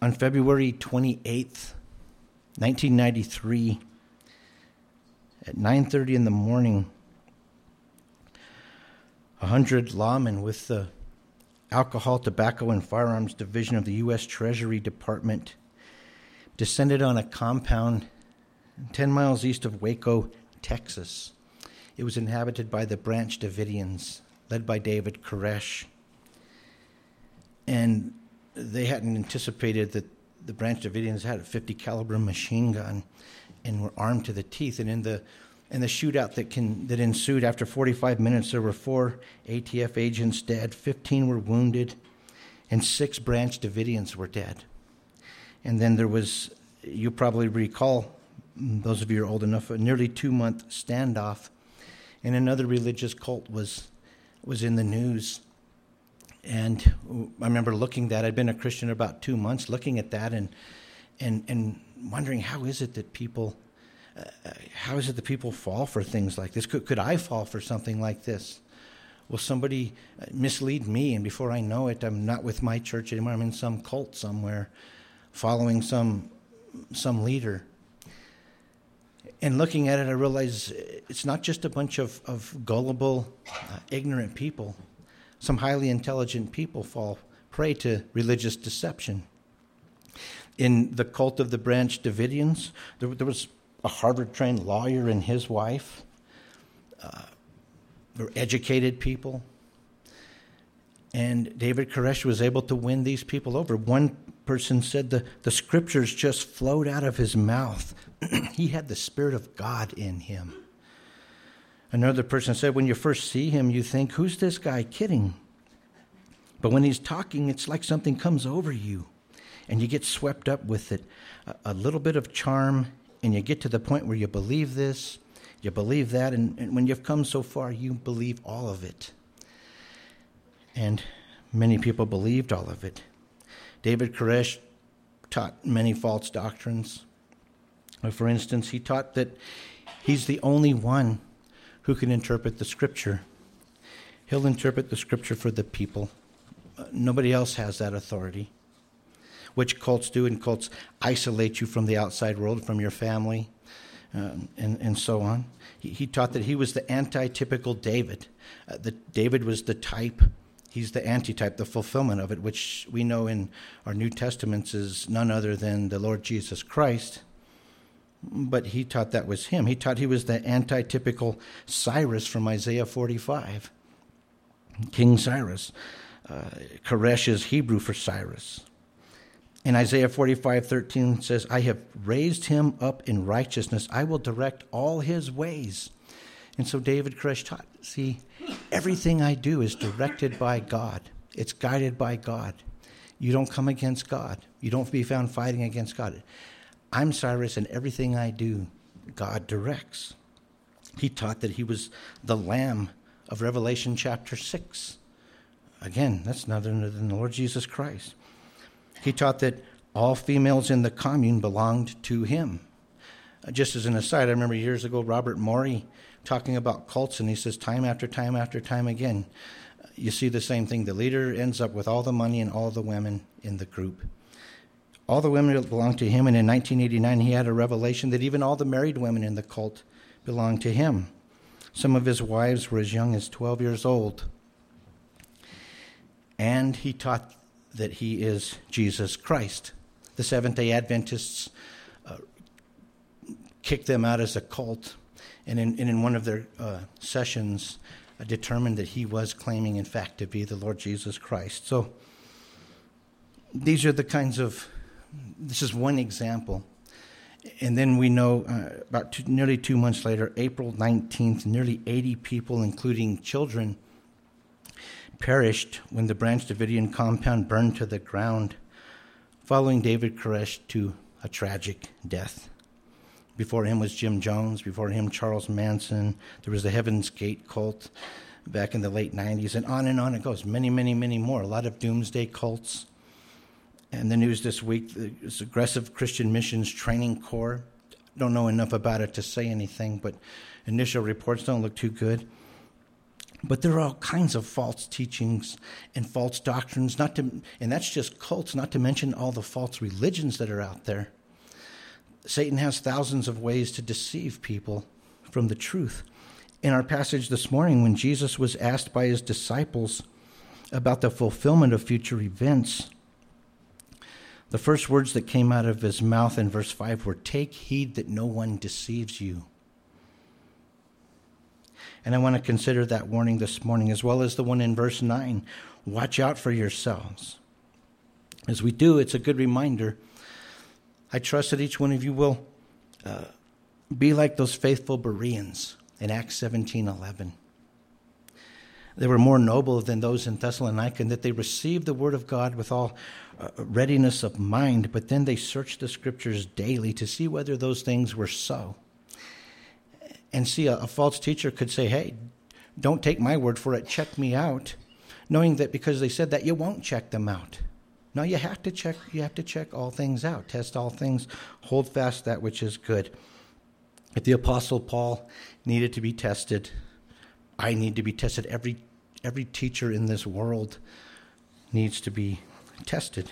On February 28th, 1993, at 9:30 in the morning, 100 lawmen with the Alcohol, Tobacco, and Firearms Division of the U.S. Treasury Department descended on a compound 10 miles east of Waco, Texas. It was inhabited by the Branch Davidians, led by David Koresh. And they hadn't anticipated that the Branch Davidians had a .50 caliber machine gun and were armed to the teeth. And in the shootout that ensued, after 45 minutes, there were 4 ATF agents dead, 15 were wounded, and 6 Branch Davidians were dead. And then there was, you probably recall, those of you who are old enough, a nearly 2-month standoff, and another religious cult was in the news. And I remember looking at that. I'd been a Christian about 2 months, looking at that and wondering, how is it that people fall for things like this? Could I fall for something like this? Will somebody mislead me, and before I know it, I'm not with my church anymore. I'm in some cult somewhere, following some leader. And looking at it, I realized it's not just a bunch of gullible, ignorant people. Some highly intelligent people fall prey to religious deception. In the cult of the Branch Davidians, there was a Harvard-trained lawyer and his wife. They were educated people. And David Koresh was able to win these people over. One person said the scriptures just flowed out of his mouth. He had the Spirit of God in him. Another person said, when you first see him, you think, who's this guy kidding? But when he's talking, it's like something comes over you, and you get swept up with it. A little bit of charm, and you get to the point where you believe this, you believe that, and when you've come so far, you believe all of it. And many people believed all of it. David Koresh taught many false doctrines. For instance, he taught that he's the only one who can interpret the Scripture. He'll interpret the Scripture for the people. Nobody else has that authority, which cults do, and cults isolate you from the outside world, from your family, and so on. He taught that he was the anti-typical David. David was the type. He's the antitype, the fulfillment of it, which we know in our New Testaments is none other than the Lord Jesus Christ. But he taught that was him. He taught he was the anti-typical Cyrus from Isaiah 45, King Cyrus. Koresh is Hebrew for Cyrus. In Isaiah 45:13 says, I have raised him up in righteousness. I will direct all his ways. And so David Koresh taught, see, everything I do is directed by God. It's guided by God. You don't come against God. You don't be found fighting against God. I'm Cyrus, and everything I do, God directs. He taught that he was the Lamb of Revelation chapter 6. Again, that's none other than the Lord Jesus Christ. He taught that all females in the commune belonged to him. Just as an aside, I remember years ago Robert Morey talking about cults, and he says time after time after time again, you see the same thing. The leader ends up with all the money and all the women in the group. All the women belonged to him, and in 1989 he had a revelation that even all the married women in the cult belonged to him. Some of his wives were as young as 12 years old. And he taught that he is Jesus Christ. The Seventh-day Adventists kicked them out as a cult, and in one of their sessions determined that he was claiming, in fact, to be the Lord Jesus Christ. So these are the kinds of, this is one example. And then we know nearly 2 months later, April 19th, nearly 80 people, including children, perished when the Branch Davidian compound burned to the ground, following David Koresh to a tragic death. Before him was Jim Jones. Before him, Charles Manson. There was the Heaven's Gate cult back in the late 90s, and on it goes. Many, many, many more. A lot of doomsday cults. And the news this week, this Aggressive Christian Missions Training Corps. Don't know enough about it to say anything, but initial reports don't look too good. But there are all kinds of false teachings and false doctrines, and that's just cults, not to mention all the false religions that are out there. Satan has thousands of ways to deceive people from the truth. In our passage this morning, when Jesus was asked by his disciples about the fulfillment of future events, the first words that came out of his mouth in verse 5 were, "Take heed that no one deceives you." And I want to consider that warning this morning, as well as the one in verse 9. Watch out for yourselves. As we do, it's a good reminder. I trust that each one of you will be like those faithful Bereans in Acts 17:11. They were more noble than those in Thessalonica in that they received the word of God with all readiness of mind, but then they searched the scriptures daily to see whether those things were so. And see, a false teacher could say, "Hey, don't take my word for it, check me out," knowing that because they said that, you won't check them out. No, you have to check all things out, test all things, hold fast that which is good. If the Apostle Paul needed to be tested, I need to be tested. Every teacher in this world needs to be tested.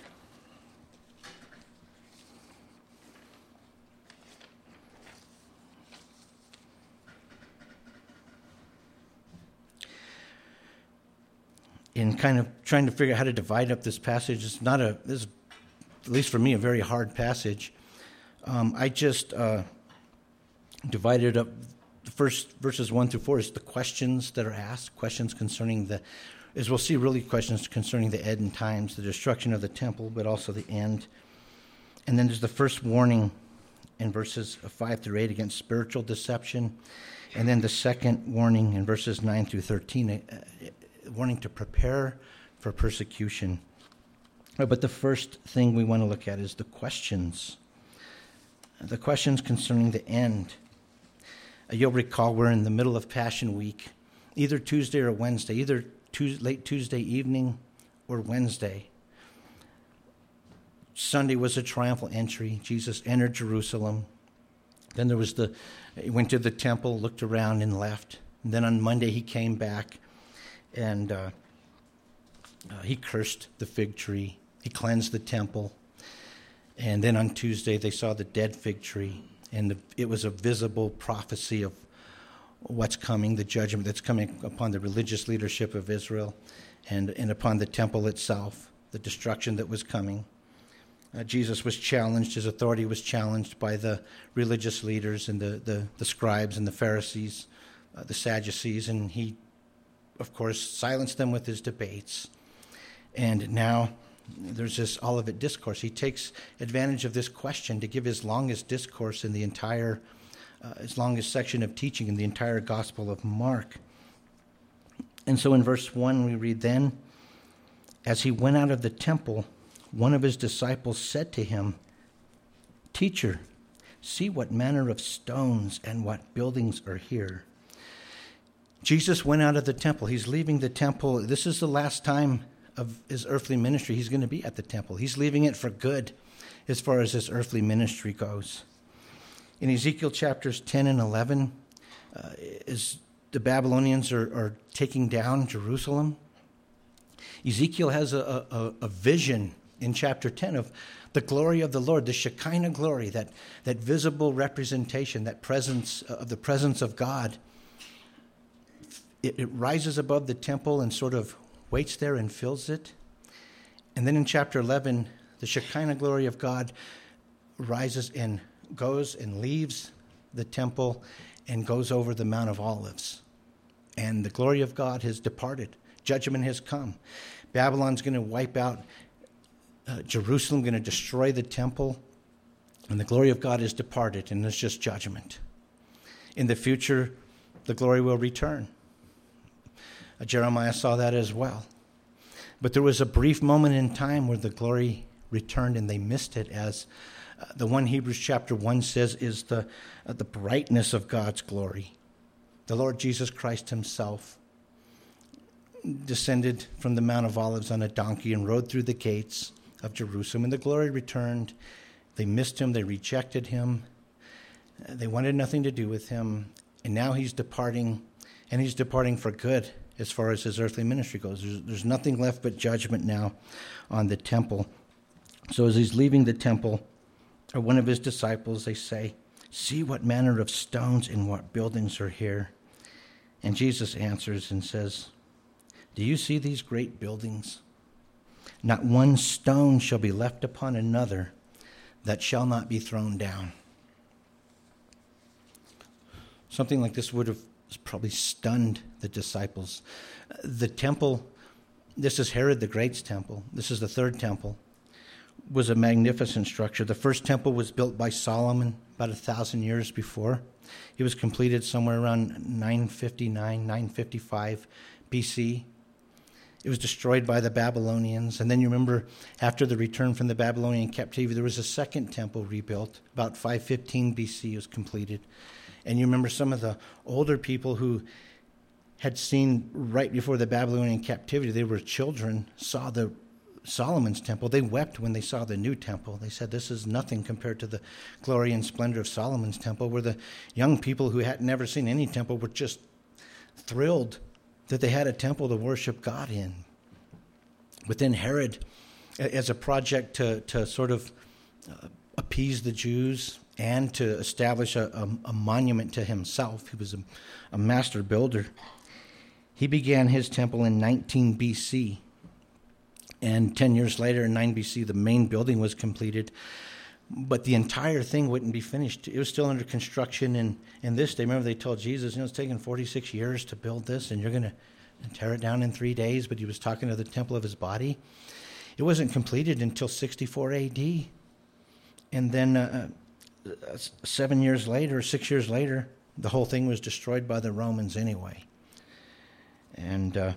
In kind of trying to figure out how to divide up this passage, this is, at least for me, a very hard passage. I just divided up the first verses 1 through 4 is the questions that are asked, questions concerning as we'll see, really questions concerning the end times, the destruction of the temple, but also the end. And then there's the first warning in verses 5 through 8 against spiritual deception. And then the second warning in verses 9 through 13, warning to prepare for persecution. But the first thing we want to look at is the questions concerning the end. You'll recall we're in the middle of Passion Week, either Tuesday or Wednesday, either late Tuesday evening or Wednesday. Sunday was a triumphal entry. Jesus entered Jerusalem. Then he went to the temple, looked around and left. And then on Monday he came back and he cursed the fig tree. He cleansed the temple. And then on Tuesday they saw the dead fig tree. And it was a visible prophecy of what's coming, the judgment that's coming upon the religious leadership of Israel and upon the temple itself, the destruction that was coming. Jesus was challenged, his authority was challenged by the religious leaders and the scribes and the Pharisees, the Sadducees, and he, of course, silenced them with his debates. And now there's this Olivet Discourse. He takes advantage of this question to give his longest discourse in the entire, his longest section of teaching in the entire Gospel of Mark. And so in verse 1 we read, "Then, as he went out of the temple, one of his disciples said to him, 'Teacher, see what manner of stones and what buildings are here.'" Jesus went out of the temple. He's leaving the temple. This is the last time of his earthly ministry. He's going to be at the temple. He's leaving it for good as far as his earthly ministry goes. In Ezekiel chapters 10 and 11, as the Babylonians are taking down Jerusalem, Ezekiel has a vision in chapter 10 of the glory of the Lord, the Shekinah glory, that visible representation, that presence of the presence of God. It rises above the temple and sort of waits there and fills it. And then in chapter 11, the Shekinah glory of God rises and goes and leaves the temple and goes over the Mount of Olives. And the glory of God has departed. Judgment has come. Babylon's going to wipe out Jerusalem, going to destroy the temple. And the glory of God has departed, and there's just judgment. In the future, the glory will return. Jeremiah saw that as well. But there was a brief moment in time where the glory returned and they missed it, as the 1 Hebrews chapter 1 says is the brightness of God's glory. The Lord Jesus Christ himself descended from the Mount of Olives on a donkey and rode through the gates of Jerusalem, and the glory returned. They missed him. They rejected him. They wanted nothing to do with him. And now he's departing, and he's departing for good. as far as his earthly ministry goes. There's nothing left but judgment now on the temple. So as he's leaving the temple, or one of his disciples, they say, "See what manner of stones and what buildings are here." And Jesus answers and says, "Do you see these great buildings? Not one stone shall be left upon another that shall not be thrown down." Something like this would have probably stunned the disciples. The temple, this is Herod the Great's temple. This is the third temple, was a magnificent structure. The first temple was built by Solomon about 1,000 years before. It was completed somewhere around 959, 955 BC. It was destroyed by the Babylonians. And then you remember, after the return from the Babylonian captivity, there was a second temple rebuilt. About 515 BC it was completed. And you remember some of the older people who had seen right before the Babylonian captivity, they were children, saw the Solomon's temple. They wept when they saw the new temple. They said, "This is nothing compared to the glory and splendor of Solomon's temple," where the young people who had never seen any temple were just thrilled that they had a temple to worship God in. Within Herod, as a project to sort of appease the Jews and to establish a monument to himself, he was a master builder. He began his temple in 19 BC. And 10 years later, in 9 BC, the main building was completed. But the entire thing wouldn't be finished. It was still under construction. And in this day, remember they told Jesus, it's taken 46 years to build this, and you're going to tear it down in 3 days. But he was talking to the temple of his body. It wasn't completed until 64 AD. And then 7 years later, 6 years later, the whole thing was destroyed by the Romans anyway. And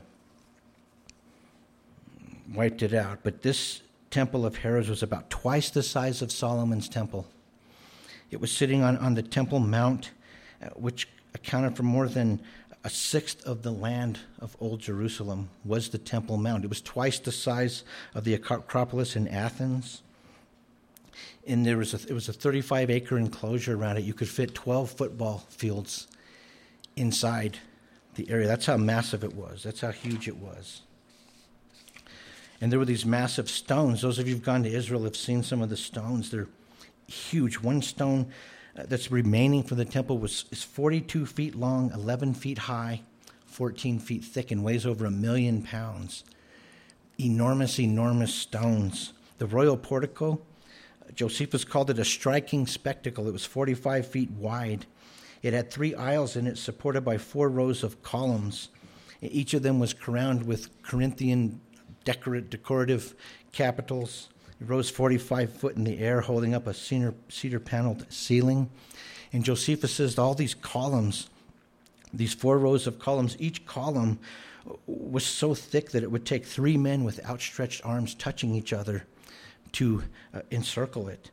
wiped it out. But this temple of Herod's was about twice the size of Solomon's temple. It was sitting on the Temple Mount, which accounted for more than a sixth of the land of Old Jerusalem was the Temple Mount. It was twice the size of the Acropolis in Athens. And it was a 35-acre enclosure around it. You could fit 12 football fields inside the area. That's how massive it was. That's how huge it was. And there were these massive stones. Those of you who've gone to Israel have seen some of the stones. They're huge. One stone that's remaining from the temple is 42 feet long, 11 feet high, 14 feet thick, and weighs over 1 million pounds. Enormous, enormous stones. The royal portico, Josephus called it a striking spectacle. It was 45 feet wide. It had 3 aisles in it, supported by 4 rows of columns. Each of them was crowned with Corinthian decorative capitals. It rose 45 foot in the air, holding up a cedar paneled ceiling. And Josephus says all these columns, these 4 rows of columns, each column was so thick that it would take 3 men with outstretched arms touching each other to encircle it.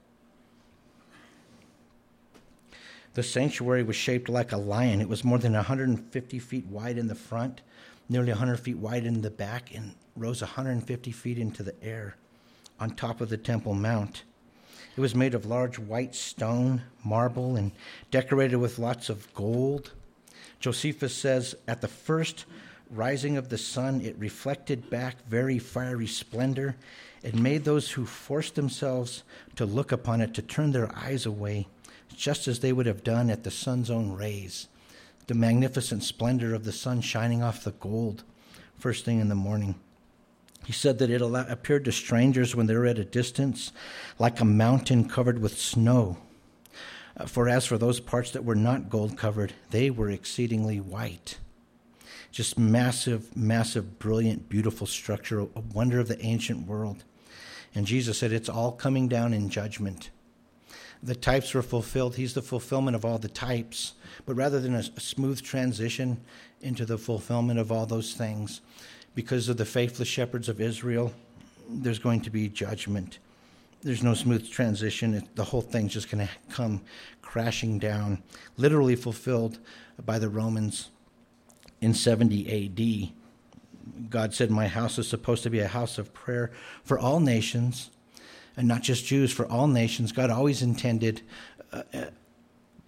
The sanctuary was shaped like a lion. It was more than 150 feet wide in the front, nearly 100 feet wide in the back, and rose 150 feet into the air on top of the Temple Mount. It was made of large white stone, marble, and decorated with lots of gold. Josephus says, at the first rising of the sun, it reflected back very fiery splendor and made those who forced themselves to look upon it to turn their eyes away, just as they would have done at the sun's own rays. The magnificent splendor of the sun shining off the gold first thing in the morning. He said that it appeared to strangers when they were at a distance like a mountain covered with snow. For as for those parts that were not gold covered, they were exceedingly white. Just massive, massive, brilliant, beautiful structure, a wonder of the ancient world. And Jesus said it's all coming down in judgment. The types were fulfilled. He's the fulfillment of all the types. But rather than a smooth transition into the fulfillment of all those things, because of the faithless shepherds of Israel, there's going to be judgment. There's no smooth transition. The whole thing's just going to come crashing down, literally fulfilled by the Romans in 70 A.D. God said, my house is supposed to be a house of prayer for all nations, and not just Jews, for all nations. God always intended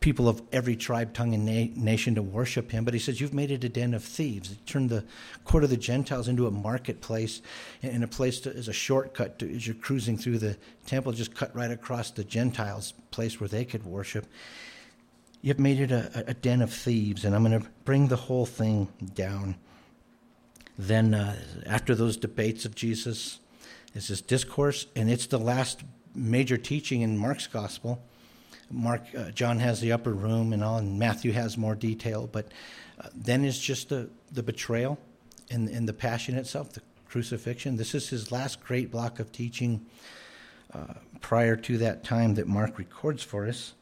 people of every tribe, tongue, and nation to worship him. But he says, you've made it a den of thieves. He turned the court of the Gentiles into a marketplace and a place as a shortcut as you're cruising through the temple, just cut right across the Gentiles' place where they could worship. You've made it a den of thieves, and I'm going to bring the whole thing down. Then after those debates of Jesus, is this discourse, and it's the last major teaching in Mark's gospel. John has the upper room and all, and Matthew has more detail, but then is just the betrayal and the passion itself, the crucifixion. This is his last great block of teaching prior to that time that Mark records for us.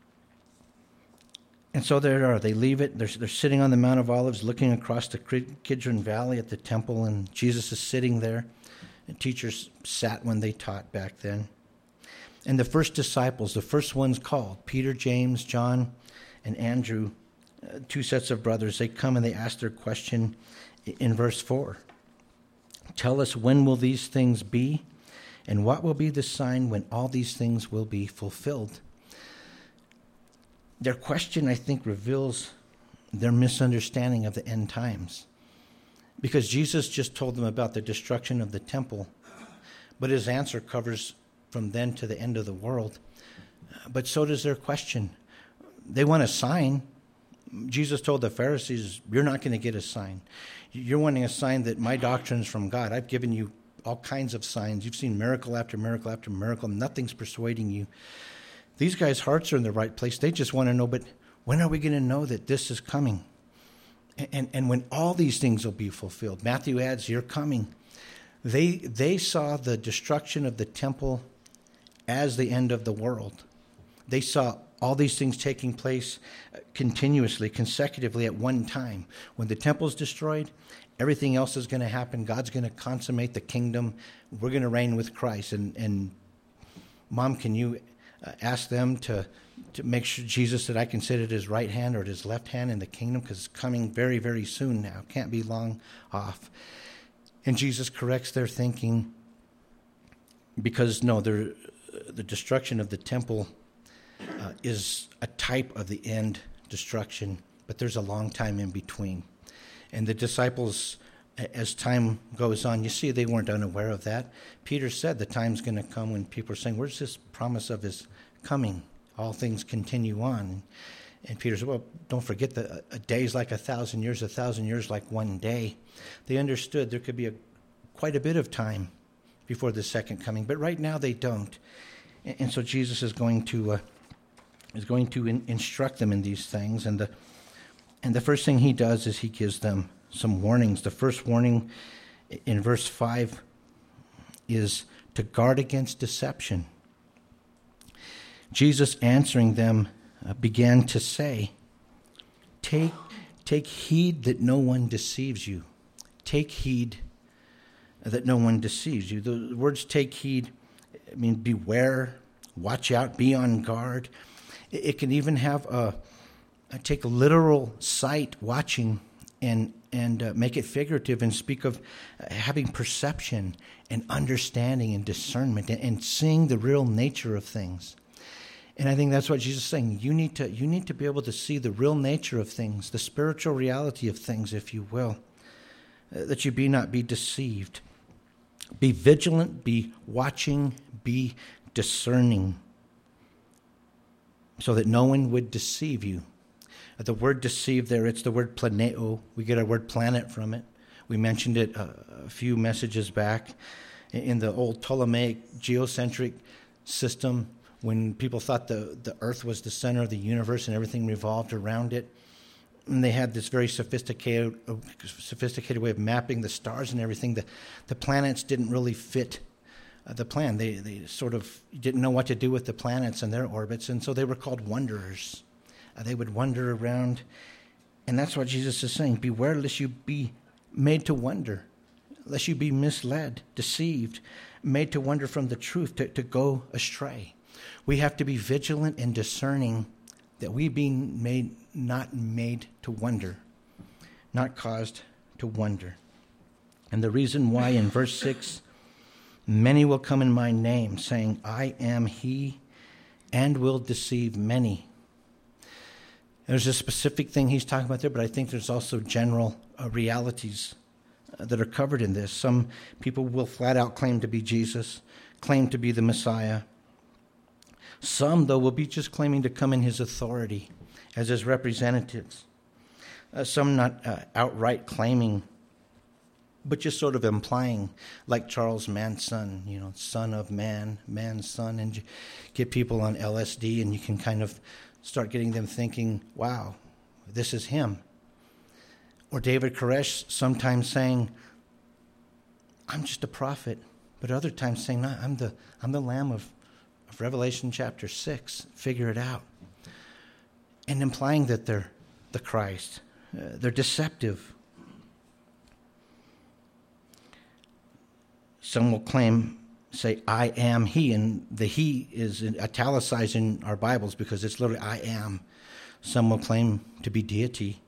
And so there they are. They leave it. They're sitting on the Mount of Olives looking across the Kidron Valley at the temple, and Jesus is sitting there. And teachers sat when they taught back then. And the first disciples, the first ones called, Peter, James, John, and Andrew, two sets of brothers, they come and they ask their question in verse 4. Tell us, when will these things be? And what will be the sign when all these things will be fulfilled? Their question, I think, reveals their misunderstanding of the end times. Because Jesus just told them about the destruction of the temple, but his answer covers from then to the end of the world. But so does their question. They want a sign. Jesus told the Pharisees, you're not going to get a sign. You're wanting a sign that my doctrine is from God. I've given you all kinds of signs. You've seen miracle after miracle after miracle. Nothing's persuading you. These guys' hearts are in the right place. They just want to know, but when are we going to know that this is coming? And when all these things will be fulfilled. Matthew adds, you're coming. They saw the destruction of the temple as the end of the world. They saw all these things taking place continuously, consecutively at one time. When the temple's destroyed, everything else is going to happen. God's going to consummate the kingdom. We're going to reign with Christ. And Mom, can you ask them to make sure Jesus that I can sit at his right hand or at his left hand in the kingdom, because it's coming very, very soon now. Can't be long off. And Jesus corrects their thinking because, no, the destruction of the temple is a type of the end destruction, but there's a long time in between. And the disciples, as time goes on, you see they weren't unaware of that. Peter said the time's going to come when people are saying, where's this promise of his coming? All things continue on. And Peter said, well, don't forget that a day is like 1,000 years, 1,000 years like one day. They understood there could be quite a bit of time before the second coming, but right now they don't. And so Jesus is going to instruct them in these things. And the first thing he does is he gives them some warnings. The first warning in verse 5 is to guard against deception. Jesus, answering them, began to say, take heed that no one deceives you. Take heed that no one deceives you. The words take heed, I mean, beware, watch out, be on guard. It can even have take a literal sight, watching, and make it figurative and speak of having perception and understanding and discernment and seeing the real nature of things. And I think that's what Jesus is saying. You need to be able to see the real nature of things, the spiritual reality of things, if you will, that you not be deceived. Be vigilant, be watching, be discerning, so that no one would deceive you. The word deceive there, it's the word planeo. We get our word planet from it. We mentioned it a few messages back. In the old Ptolemaic geocentric system, when people thought the earth was the center of the universe and everything revolved around it, and they had this very sophisticated way of mapping the stars and everything, the planets didn't really fit the plan. They sort of didn't know what to do with the planets and their orbits, and so they were called wanderers. They would wander around, and that's what Jesus is saying. Beware lest you be made to wonder, lest you be misled, deceived, made to wander from the truth, to go astray. We have to be vigilant and discerning that we be not made to wonder, not caused to wonder. And the reason why in verse 6, many will come in my name, saying, I am he, and will deceive many. There's a specific thing he's talking about there, but I think there's also general realities that are covered in this. Some people will flat out claim to be Jesus, claim to be the Messiah. Some, though, will be just claiming to come in his authority as his representatives. Some not outright claiming, but just sort of implying, like Charles Manson, son of man, man's son, and you get people on LSD and you can kind of start getting them thinking, wow, this is him. Or David Koresh sometimes saying, I'm just a prophet, but other times saying, no, I'm the Lamb of Revelation chapter 6, figure it out. And implying that they're the Christ. They're deceptive. Some will say, I am he, and the he is italicized in our Bibles because it's literally I am. Some will claim to be deity.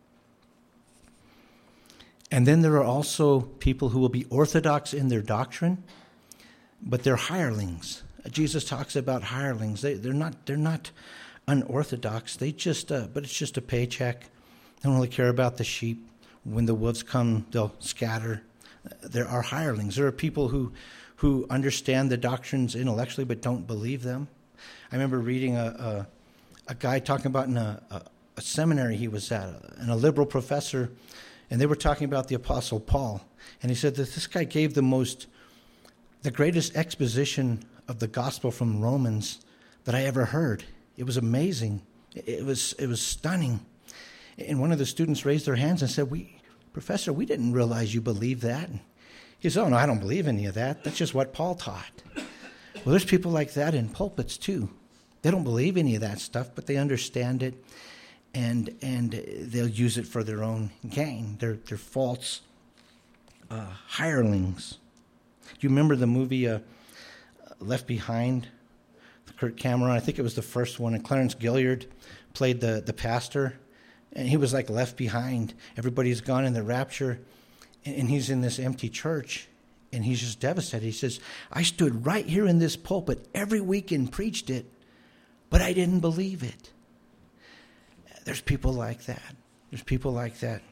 And then there are also people who will be orthodox in their doctrine, but they're hirelings. Jesus talks about hirelings. They're not unorthodox. They just, but it's just a paycheck. They don't really care about the sheep. When the wolves come, they'll scatter. There are hirelings. There are people who understand the doctrines intellectually but don't believe them. I remember reading a guy talking about in a seminary he was at, and a liberal professor, and they were talking about the Apostle Paul. And he said that this guy gave the greatest exposition of the gospel from Romans that I ever heard. It was amazing. It was stunning. And one of the students raised their hands and said, Professor, we didn't realize you believed that. He said, oh, no, I don't believe any of that. That's just what Paul taught. Well, there's people like that in pulpits, too. They don't believe any of that stuff, but they understand it, and they'll use it for their own gain. They're false hirelings. Do you remember the movie Left Behind? Kurt Cameron, I think it was the first one, and Clarence Gilliard played the pastor, and he was like left behind. Everybody's gone in the rapture, and he's in this empty church, and he's just devastated. He says, I stood right here in this pulpit every week and preached it, but I didn't believe it. There's people like that. There's people like that.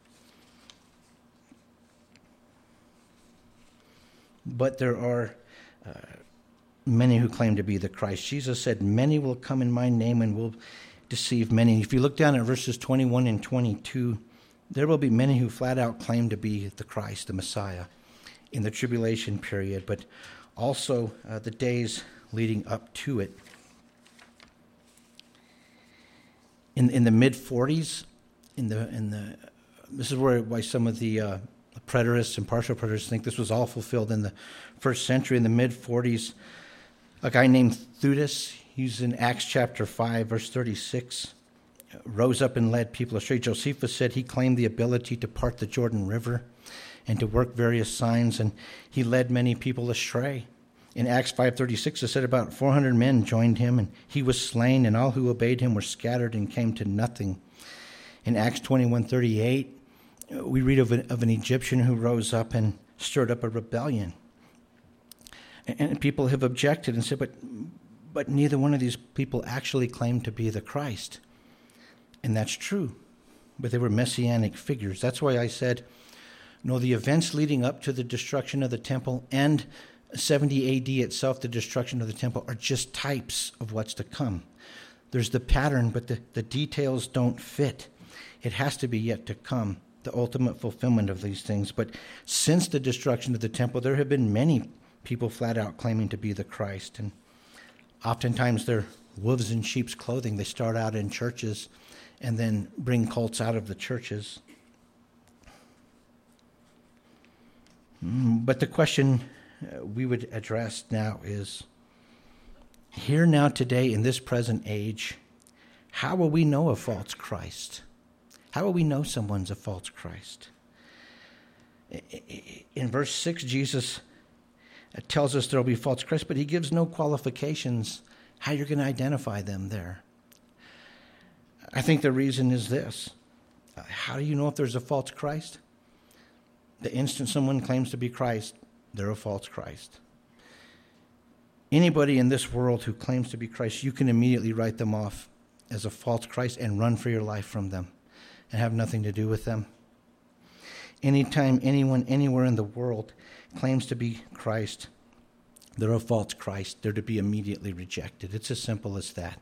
But there are many who claim to be the Christ. Jesus said, many will come in my name and will deceive many. If you look down at verses 21 and 22, there will be many who flat out claim to be the Christ, the Messiah, in the tribulation period, but also the days leading up to it. In the mid-40s, this is why some of the preterists and partial preterists think this was all fulfilled in the first century. In the mid-40s, a guy named Theudas, he's in Acts chapter 5, verse 36, rose up and led people astray. Josephus said he claimed the ability to part the Jordan River and to work various signs, and he led many people astray. In Acts 5:36, it said about 400 men joined him, and he was slain, and all who obeyed him were scattered and came to nothing. In Acts 21:38, we read of an Egyptian who rose up and stirred up a rebellion. And people have objected and said, but neither one of these people actually claimed to be the Christ. And that's true. But they were messianic figures. That's why I said, no, the events leading up to the destruction of the temple and 70 AD itself, the destruction of the temple, are just types of what's to come. There's the pattern, but the details don't fit. It has to be yet to come, the ultimate fulfillment of these things. But since the destruction of the temple, there have been many people flat out claiming to be the Christ. And oftentimes they're wolves in sheep's clothing. They start out in churches and then bring cults out of the churches. But the question we would address now is, here now today in this present age, how will we know a false Christ? How will we know someone's a false Christ? In verse 6, Jesus tells us there will be false Christs, but he gives no qualifications how you're going to identify them there. I think the reason is this. How do you know if there's a false Christ? The instant someone claims to be Christ, they're a false Christ. Anybody in this world who claims to be Christ, you can immediately write them off as a false Christ and run for your life from them and have nothing to do with them. Anytime anyone anywhere in the world claims to be Christ, they're a false Christ. They're to be immediately rejected. It's as simple as that.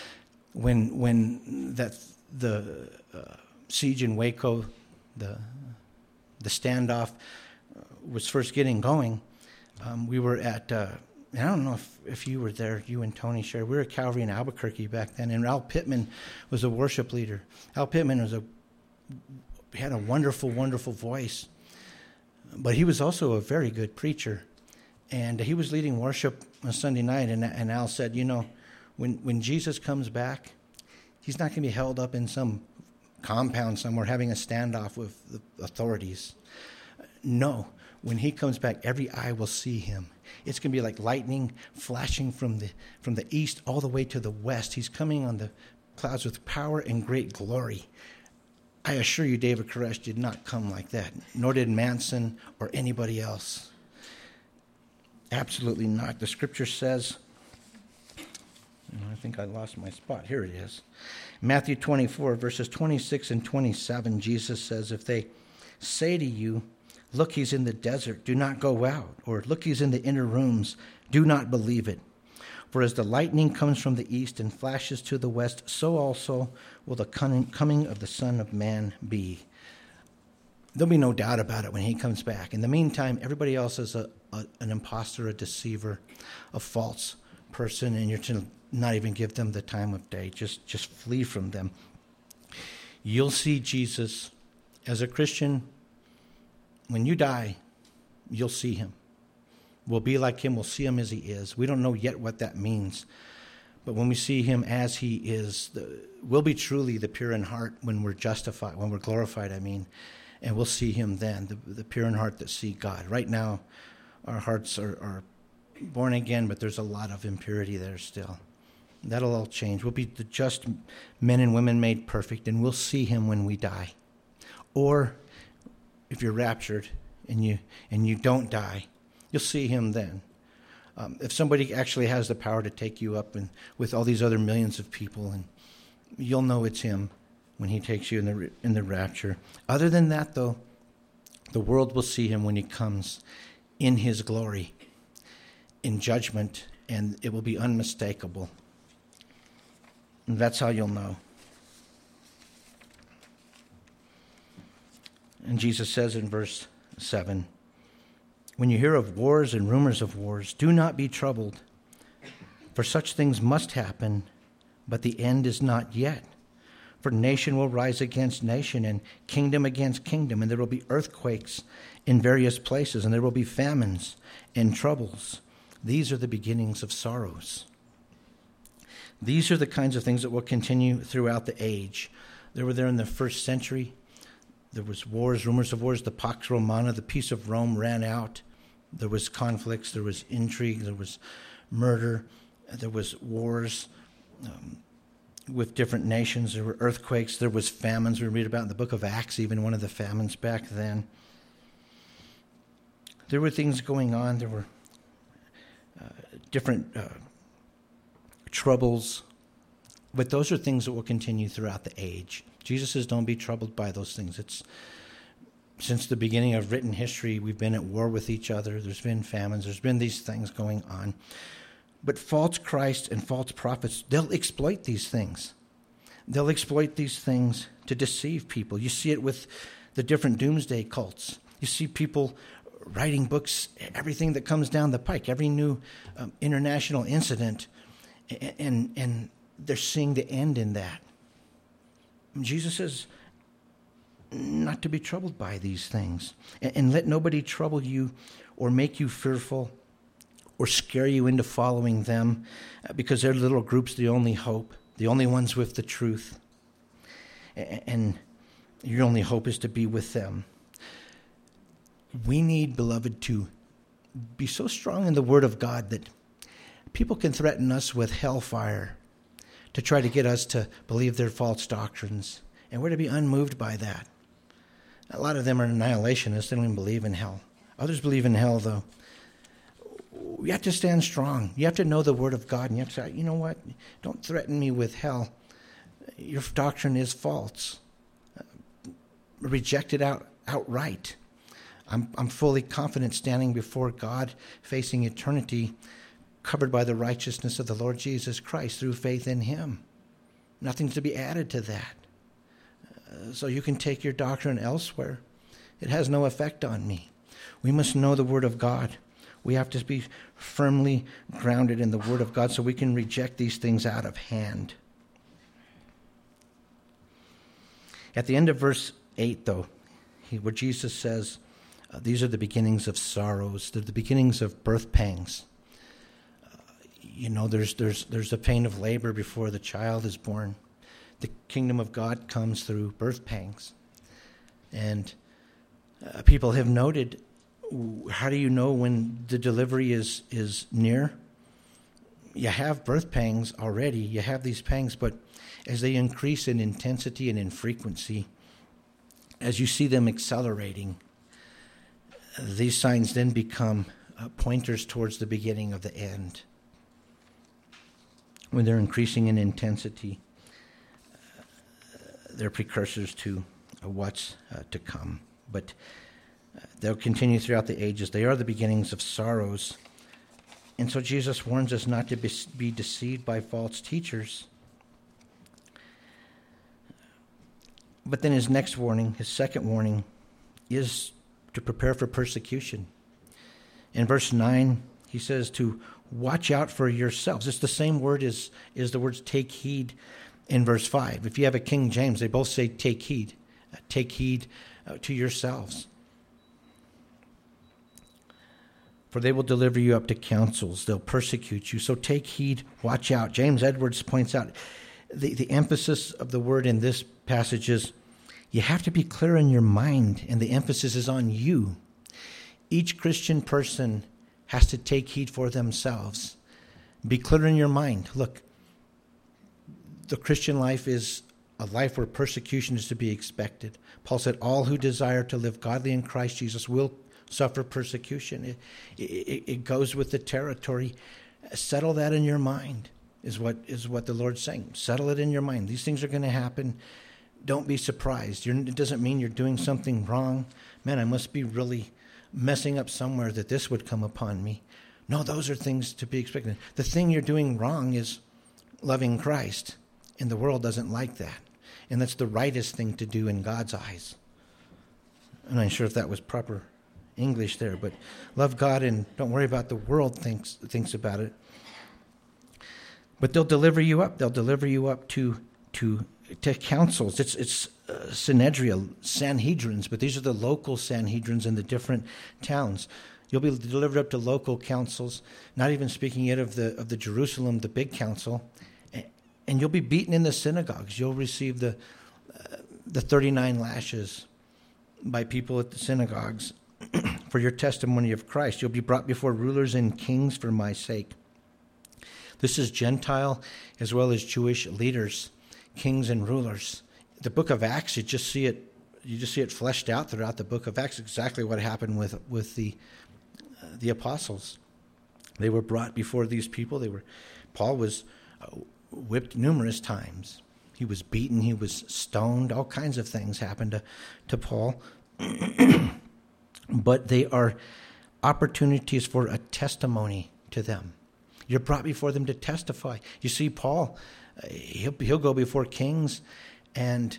When the siege in Waco, the standoff was first getting going, we were at, I don't know if you were there, you and Tony shared, we were at Calvary in Albuquerque back then, and Al Pittman was a worship leader. Al Pittman had a wonderful, wonderful voice, but he was also a very good preacher. And he was leading worship on Sunday night, and Al said, when Jesus comes back, he's not going to be held up in some compound somewhere having a standoff with the authorities. No, when he comes back, every eye will see him. It's going to be like lightning flashing from the east all the way to the west. He's coming on the clouds with power and great glory. I assure you, David Koresh did not come like that, nor did Manson or anybody else. Absolutely not. The scripture says, I think I lost my spot. Here it is. Matthew 24, verses 26 and 27, Jesus says, if they say to you, look, he's in the desert, do not go out. Or look, he's in the inner rooms, do not believe it. For as the lightning comes from the east and flashes to the west, so also will the coming of the Son of Man be. There'll be no doubt about it when he comes back. In the meantime, everybody else is an imposter, a deceiver, a false person, and you're to not even give them the time of day. Just flee from them. You'll see Jesus as a Christian. When you die, you'll see him. We'll be like him. We'll see him as he is. We don't know yet what that means. But when we see him as he is, we'll be truly the pure in heart when we're justified, when we're glorified, and we'll see him then, the pure in heart that see God. Right now, our hearts are born again, but there's a lot of impurity there still. That'll all change. We'll be the just men and women made perfect, and we'll see him when we die. Or if you're raptured and you don't die, you'll see him then. If somebody actually has the power to take you up and with all these other millions of people, and you'll know it's him when he takes you in the rapture. Other than that, though, the world will see him when he comes in his glory, in judgment, and it will be unmistakable. And that's how you'll know. And Jesus says in verse 7, when you hear of wars and rumors of wars, do not be troubled, for such things must happen, but the end is not yet. For nation will rise against nation and kingdom against kingdom, and there will be earthquakes in various places, and there will be famines and troubles. These are the beginnings of sorrows. These are the kinds of things that will continue throughout the age. They were there in the first century. There was wars, rumors of wars. The Pax Romana, the peace of Rome, ran out. There was conflicts. There was intrigue. There was murder. There was wars with different nations. There were earthquakes. There was famines. We read about in the book of Acts, even one of the famines back then. There were things going on. There were different troubles. But those are things that will continue throughout the age. Jesus says, don't be troubled by those things. It's since the beginning of written history, we've been at war with each other. There's been famines. There's been these things going on. But false Christs and false prophets, they'll exploit these things. They'll exploit these things to deceive people. You see it with the different doomsday cults. You see people writing books, everything that comes down the pike, every new international incident, and they're seeing the end in that. And Jesus says not to be troubled by these things, and let nobody trouble you or make you fearful or scare you into following them, because their little group's the only hope, the only ones with the truth. And your only hope is to be with them. We need, beloved, to be so strong in the Word of God that people can threaten us with hellfire to try to get us to believe their false doctrines. And we're to be unmoved by that. A lot of them are annihilationists. They don't even believe in hell. Others believe in hell, though. You have to stand strong. You have to know the Word of God, and you have to say, you know what? Don't threaten me with hell, your doctrine is false. Reject it outright. I'm fully confident standing before God, facing eternity, covered by the righteousness of the Lord Jesus Christ through faith in him. Nothing's to be added to that. So you can take your doctrine elsewhere. It has no effect on me. We must know the Word of God. We have to be firmly grounded in the Word of God so we can reject these things out of hand. At the end of verse 8, though, where Jesus says, these are the beginnings of sorrows. They're the beginnings of birth pangs. There's the pain of labor before the child is born. The kingdom of God comes through birth pangs. And people have noted, how do you know when the delivery is near? You have birth pangs already. You have these pangs, but as they increase in intensity and in frequency, as you see them accelerating, these signs then become pointers towards the beginning of the end. When they're increasing in intensity, they're precursors to what's to come. But they'll continue throughout the ages. They are the beginnings of sorrows. And so Jesus warns us not to be deceived by false teachers. But then his next warning, his second warning, is to prepare for persecution. In verse 9, he says to watch out for yourselves. It's the same word as the words take heed in verse 5. If you have a King James, they both say take heed. Take heed to yourselves. For they will deliver you up to councils. They'll persecute you. So take heed, watch out. James Edwards points out the emphasis of the word in this passage is you have to be clear in your mind, and the emphasis is on you. Each Christian person has to take heed for themselves. Be clear in your mind. Look, the Christian life is a life where persecution is to be expected. Paul said, all who desire to live godly in Christ Jesus will suffer persecution. It goes with the territory. Settle that in your mind, is what the Lord's saying. Settle it in your mind. These things are going to happen. Don't be surprised. It doesn't mean you're doing something wrong. Man, I must be really messing up somewhere that this would come upon me. No, those are things to be expected. The thing you're doing wrong is loving Christ, and the world doesn't like that. And that's the rightest thing to do in God's eyes. I'm not sure if that was proper English there, but love God and don't worry about the world thinks about it. But they'll deliver you up. They'll deliver you up to councils. It's Synedria, Sanhedrins, but these are the local Sanhedrins in the different towns. You'll be delivered up to local councils, not even speaking yet of the Jerusalem, the big council, and you'll be beaten in the synagogues. You'll receive the 39 lashes by people at the synagogues for your testimony of Christ. You'll be brought before rulers and kings for my sake. This is Gentile as well as Jewish leaders, kings and rulers. The book of Acts, you just see it fleshed out throughout the book of Acts, exactly what happened with the apostles. They were brought before these people. Paul was whipped numerous times. He was beaten, he was stoned, all kinds of things happened to Paul. But they are opportunities for a testimony to them. You're brought before them to testify. You see, Paul, he'll go before kings and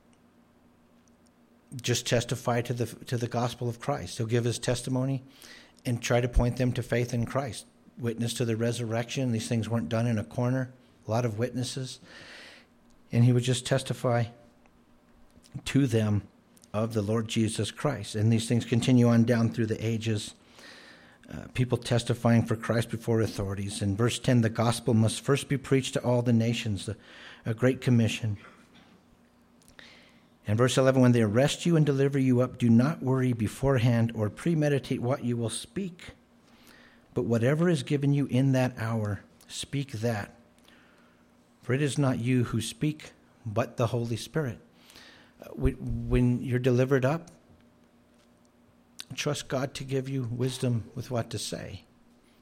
just testify to the gospel of Christ. He'll give his testimony and try to point them to faith in Christ. Witness to the resurrection. These things weren't done in a corner. A lot of witnesses. And he would just testify to them of the Lord Jesus Christ. And these things continue on down through the ages. People testifying for Christ before authorities. In verse 10, the gospel must first be preached to all the nations, a great commission. And verse 11, when they arrest you and deliver you up, do not worry beforehand or premeditate what you will speak. But whatever is given you in that hour, speak that. For it is not you who speak, but the Holy Spirit. When you're delivered up, trust God to give you wisdom with what to say.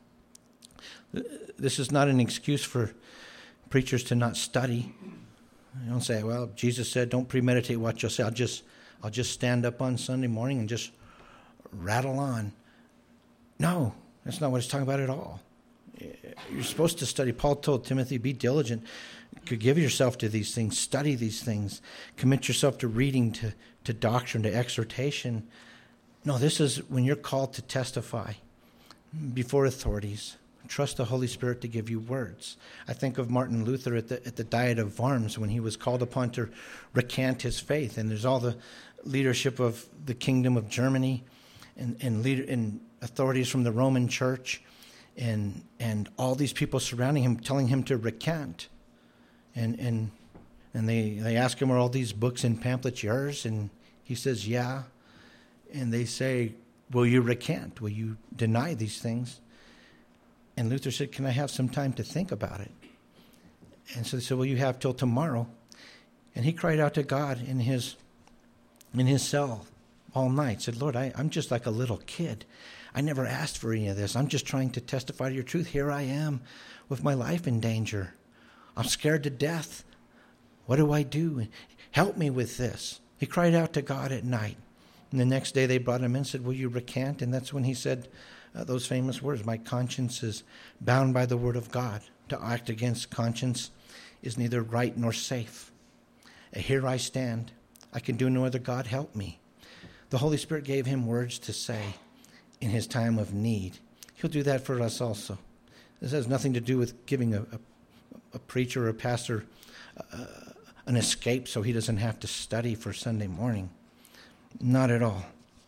This is not an excuse for preachers to not study. You don't say, well, Jesus said, don't premeditate what you'll say. I'll just stand up on Sunday morning and just rattle on. No, that's not what it's talking about at all. You're supposed to study. Paul told Timothy, be diligent. Give yourself to these things. Study these things. Commit yourself to reading, to doctrine, to exhortation. No, this is when you're called to testify before authorities. Trust the Holy Spirit to give you words. I think of Martin Luther at the Diet of Worms when he was called upon to recant his faith. And there's all the leadership of the Kingdom of Germany and authorities from the Roman Church and all these people surrounding him, telling him to recant. And they ask him, are all these books and pamphlets yours? And he says, yeah. And they say, will you recant? Will you deny these things? And Luther said, can I have some time to think about it? And so they said, well, you have till tomorrow. And he cried out to God in his cell all night, said, Lord, I'm just like a little kid. I never asked for any of this. I'm just trying to testify to your truth. Here I am with my life in danger. I'm scared to death. What do I do? Help me with this. He cried out to God at night. And the next day they brought him in and said, will you recant? And that's when he said those famous words, my conscience is bound by the word of God. To act against conscience is neither right nor safe. Here I stand. I can do no other. God, help me. The Holy Spirit gave him words to say in his time of need. He'll do that for us also. This has nothing to do with giving a preacher or a pastor an escape so he doesn't have to study for Sunday morning. Not at all.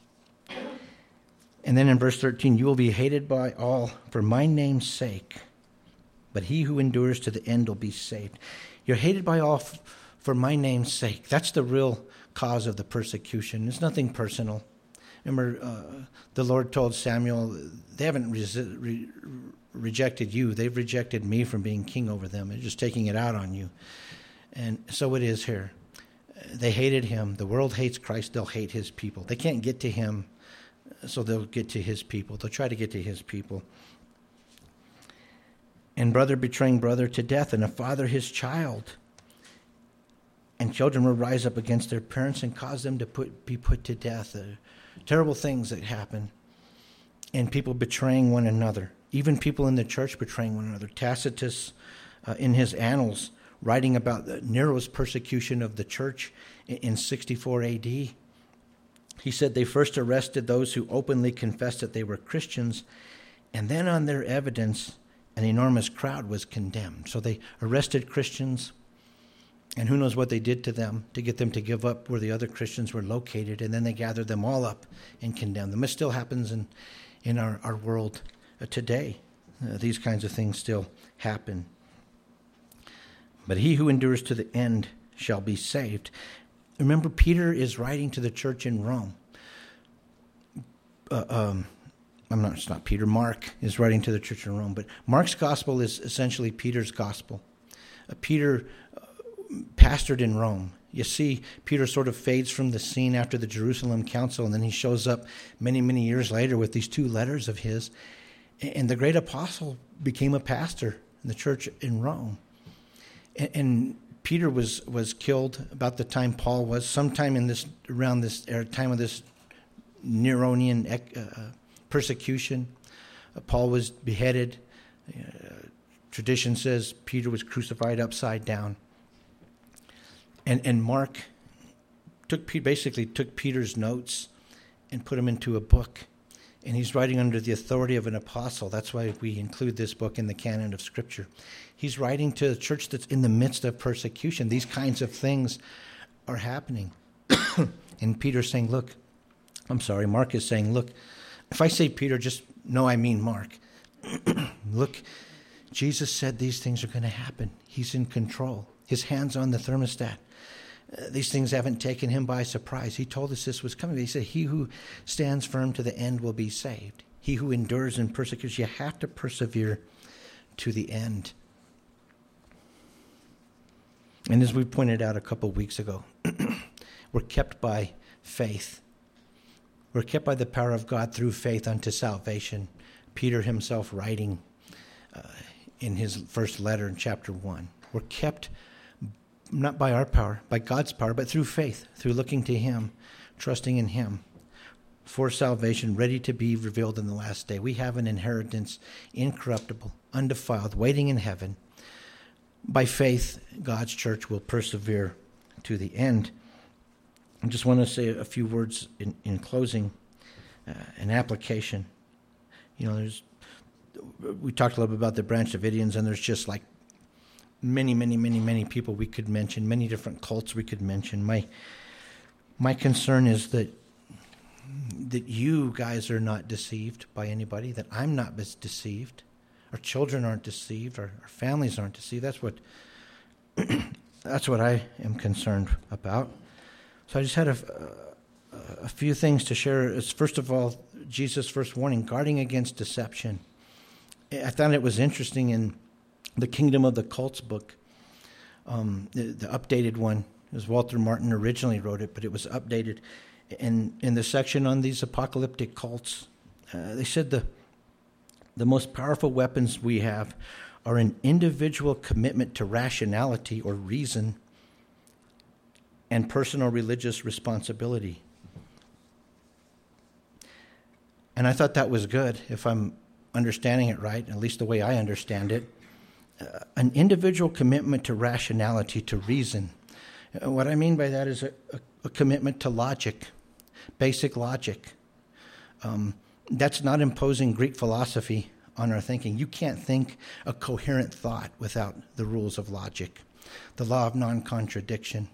And then in verse 13, you will be hated by all for my name's sake, but he who endures to the end will be saved. You're hated by all for my name's sake. That's the real cause of the persecution. It's nothing personal. Remember, the Lord told Samuel, they haven't rejected you. They've rejected me from being king over them. They're just taking it out on you. And so it is here. They hated him. The world hates Christ. They'll hate his people. They can't get to him, so they'll get to his people. They'll try to get to his people. And brother betraying brother to death, and a father his child. And children will rise up against their parents and cause them to be put to death. Terrible things that happen. And people betraying one another. Even people in the church betraying one another. Tacitus, in his annals, writing about Nero's persecution of the church in 64 AD, he said they first arrested those who openly confessed that they were Christians, and then on their evidence, an enormous crowd was condemned. So they arrested Christians, and who knows what they did to them to get them to give up where the other Christians were located, and then they gathered them all up and condemned them. It still happens in our world today. These kinds of things still happen. But he who endures to the end shall be saved. Remember, Peter is writing to the church in Rome. It's not Peter. Mark is writing to the church in Rome. But Mark's gospel is essentially Peter's gospel. Peter pastored in Rome. You see, Peter sort of fades from the scene after the Jerusalem Council, and then he shows up many, many years later with these 2 letters of his. And the great apostle became a pastor in the church in Rome. And Peter was killed about the time Paul was, sometime around this time of this Neronian persecution. Paul was beheaded. Tradition says Peter was crucified upside down. And Mark basically took Peter's notes and put them into a book. And he's writing under the authority of an apostle. That's why we include this book in the canon of Scripture. He's writing to a church that's in the midst of persecution. These kinds of things are happening. And Peter's saying, Mark is saying, look, if I say Peter, just know I mean Mark. Look, Jesus said these things are going to happen. He's in control. His hand's on the thermostat. These things haven't taken him by surprise. He told us this was coming. He said, he who stands firm to the end will be saved. He who endures and persecutes, you have to persevere to the end. And as we pointed out a couple of weeks ago, we're kept by faith. We're kept by the power of God through faith unto salvation. Peter himself writing in his first letter in chapter 1. We're kept not by our power, by God's power, but through faith, through looking to him, trusting in him for salvation, ready to be revealed in the last day. We have an inheritance, incorruptible, undefiled, waiting in heaven. By faith, God's church will persevere to the end. I just want to say a few words in closing, an application. We talked a little bit about the Branch Davidians, and there's just like many people we could mention, many different cults we could mention. My concern is that you guys are not deceived by anybody, that I'm not deceived, our children aren't deceived, our families aren't deceived. That's what I am concerned about. So I just had a few things to share. First of all, Jesus' first warning, guarding against deception. I found it was interesting in the Kingdom of the Cults book, the updated one. It was Walter Martin originally wrote it, but it was updated. In the section on these apocalyptic cults, they said the most powerful weapons we have are an individual commitment to rationality or reason and personal religious responsibility. And I thought that was good, if I'm understanding it right, at least the way I understand it. An individual commitment to rationality, to reason. What I mean by that is a commitment to logic, basic logic. That's not imposing Greek philosophy on our thinking. You can't think a coherent thought without the rules of logic, the law of non-contradiction.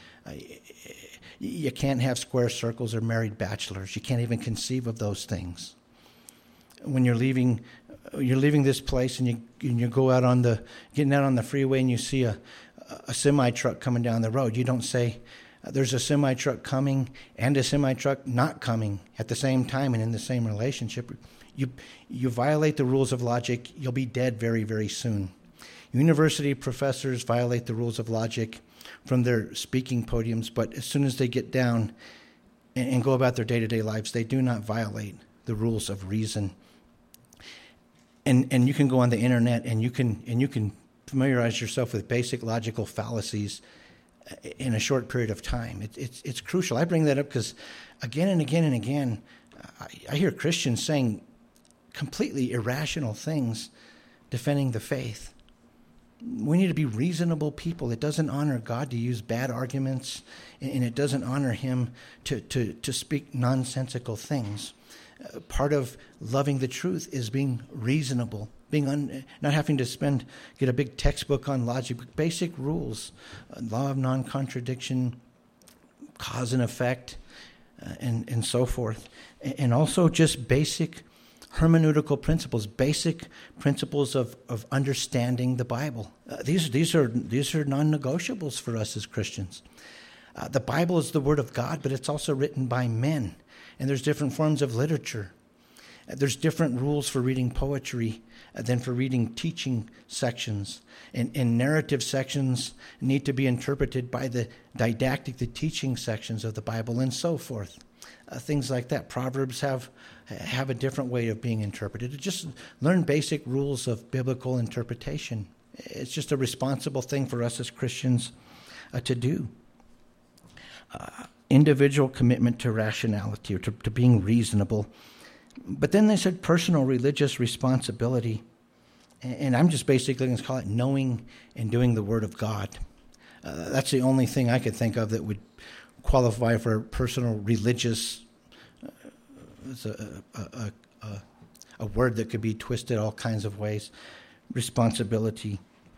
You can't have square circles or married bachelors. You can't even conceive of those things. When you're leaving this place and you go out getting out on the freeway and you see a semi truck coming down the road, you don't say there's a semi truck coming and a semi truck not coming at the same time and in the same relationship. You violate the rules of logic, you'll be dead very, very soon. University professors violate the rules of logic from their speaking podiums, but as soon as they get down and go about their day-to-day lives, they do not violate the rules of reason. And you can go on the internet and you can familiarize yourself with basic logical fallacies in a short period of time. It's crucial. I bring that up because again and again and again, I hear Christians saying completely irrational things defending the faith. We need to be reasonable people. It doesn't honor God to use bad arguments, and it doesn't honor him to speak nonsensical things. Part of loving the truth is being reasonable, not having to get a big textbook on logic, but basic rules, law of non-contradiction, cause and effect, and so forth. And also just basic hermeneutical principles, basic principles of understanding the Bible. These are non-negotiables for us as Christians. The Bible is the Word of God, but it's also written by men, and there's different forms of literature. There's different rules for reading poetry than for reading teaching sections, and narrative sections need to be interpreted by the didactic, the teaching sections of the Bible, and so forth. Things like that. Proverbs have a different way of being interpreted. Just learn basic rules of biblical interpretation. It's just a responsible thing for us as Christians to do. Individual commitment to rationality, or to being reasonable. But then they said personal religious responsibility. And I'm just basically going to call it knowing and doing the Word of God. That's the only thing I could think of that would qualify for personal religious. It's a word that could be twisted all kinds of ways. Responsibility.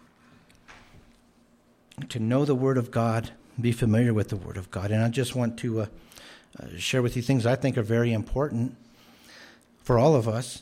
To know the Word of God, be familiar with the Word of God. And I just want to share with you things I think are very important for all of us.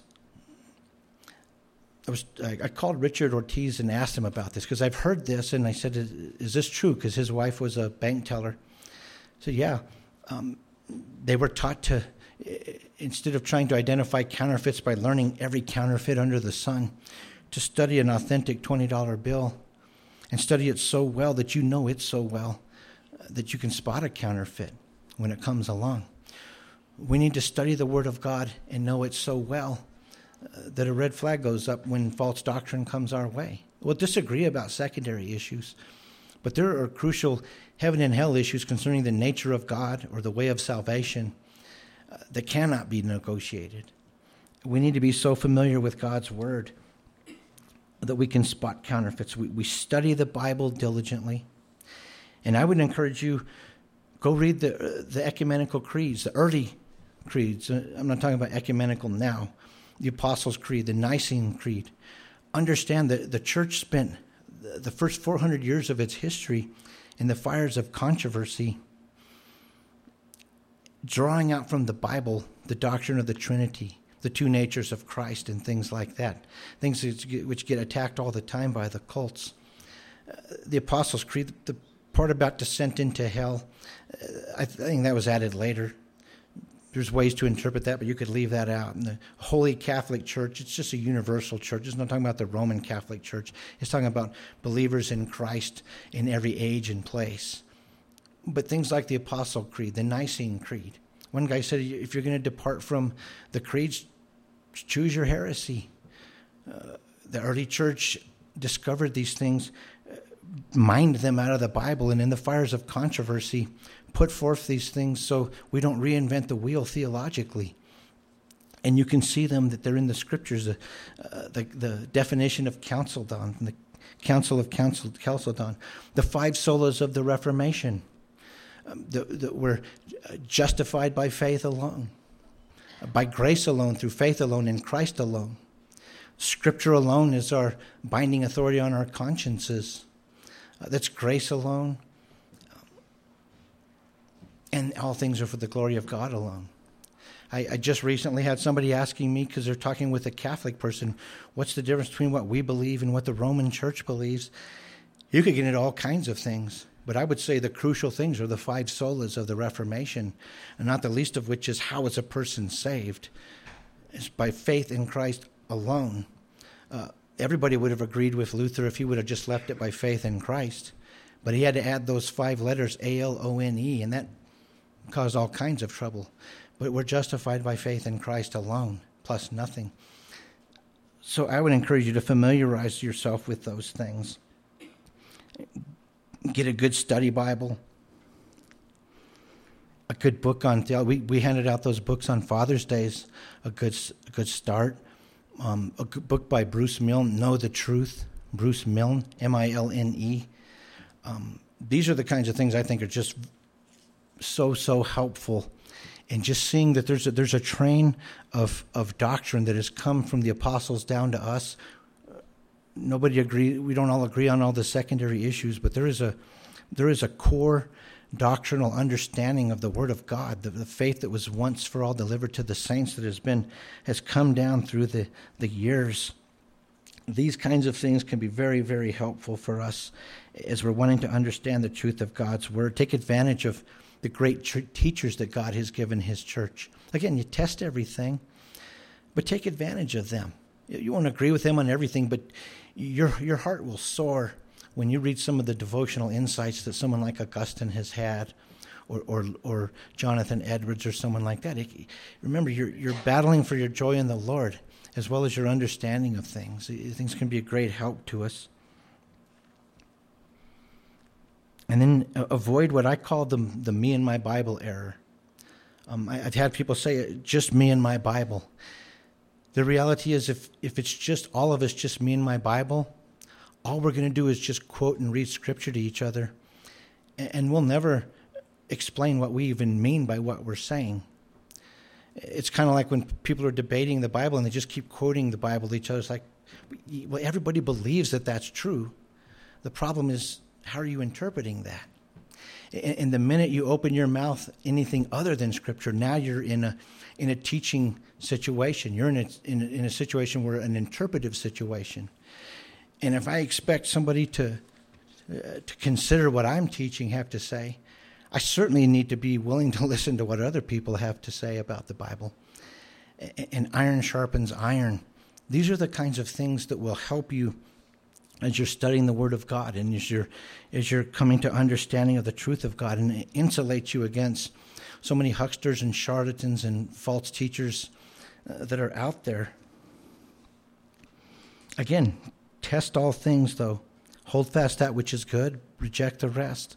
I called Richard Ortiz and asked him about this because I've heard this, and I said, is this true? Because his wife was a bank teller. So yeah, they were taught to, instead of trying to identify counterfeits by learning every counterfeit under the sun, to study an authentic $20 bill and study it so well that you know it so well that you can spot a counterfeit when it comes along. We need to study the Word of God and know it so well that a red flag goes up when false doctrine comes our way. We'll disagree about secondary issues, But there are crucial heaven and hell issues concerning the nature of God or the way of salvation that cannot be negotiated. We need to be so familiar with God's word that we can spot counterfeits. We study the Bible diligently. And I would encourage you, go read the ecumenical creeds, the early creeds. I'm not talking about ecumenical now. The Apostles' Creed, the Nicene Creed. Understand that the church spent the first 400 years of its history in the fires of controversy, drawing out from the Bible the doctrine of the Trinity, the two natures of Christ, and things like that, things which get attacked all the time by the cults. The Apostles' Creed, the part about descent into hell, I think that was added later. There's ways to interpret that, but you could leave that out. And the Holy Catholic Church, it's just a universal church. It's not talking about the Roman Catholic Church. It's talking about believers in Christ in every age and place. But things like the Apostle Creed, the Nicene Creed. One guy said, if you're going to depart from the creeds, choose your heresy. The early church discovered these things, mined them out of the Bible, and in the fires of controversy, put forth these things so we don't reinvent the wheel theologically. And you can see them, that they're in the scriptures. The definition of Chalcedon, the Council of Chalcedon, the five solas of the Reformation, that we're justified by faith alone, by grace alone, through faith alone, in Christ alone. Scripture alone is our binding authority on our consciences. That's grace alone. And all things are for the glory of God alone. I just recently had somebody asking me, because they're talking with a Catholic person, what's the difference between what we believe and what the Roman Church believes? You could get into all kinds of things, but I would say the crucial things are the five solas of the Reformation, and not the least of which is how is a person saved. It's by faith in Christ alone. Everybody would have agreed with Luther if he would have just left it by faith in Christ. But he had to add those five letters, A-L-O-N-E, and that caused all kinds of trouble. But we're justified by faith in Christ alone, plus nothing. So I would encourage you to familiarize yourself with those things. Get a good study Bible, a good book on theology. We handed out those books on Father's Days, a good start. A good book by Bruce Milne, Know the Truth. Bruce Milne, M-I-L-N-E. These are the kinds of things I think are just so helpful. And just seeing that there's a train of doctrine that has come from the apostles down to us. We don't all agree on all the secondary issues, but there is a core doctrinal understanding of the Word of God, the faith that was once for all delivered to the saints that has come down through the years. These kinds of things can be very, very helpful for us as we're wanting to understand the truth of God's Word. Take advantage of the great teachers that God has given His church. Again, you test everything, but take advantage of them. You won't agree with them on everything, but your heart will soar when you read some of the devotional insights that someone like Augustine has had, or Jonathan Edwards, or someone like that. Remember, you're battling for your joy in the Lord, as well as your understanding of things. Things can be a great help to us. And then avoid what I call the me and my Bible error. I've had people say, just me and my Bible. The reality is, if it's just all of us, just me and my Bible, all we're going to do is just quote and read Scripture to each other. And we'll never explain what we even mean by what we're saying. It's kind of like when people are debating the Bible and they just keep quoting the Bible to each other. It's like, well, everybody believes that that's true. The problem is, how are you interpreting that? And the minute you open your mouth anything other than Scripture, now you're in a teaching situation. You're in a situation where an interpretive situation. And if I expect somebody to consider what I'm teaching have to say, I certainly need to be willing to listen to what other people have to say about the Bible. And iron sharpens iron. These are the kinds of things that will help you as you're studying the Word of God and as you're coming to understanding of the truth of God, and it insulates you against so many hucksters and charlatans and false teachers that are out there. Again, test all things, though. Hold fast that which is good, reject the rest.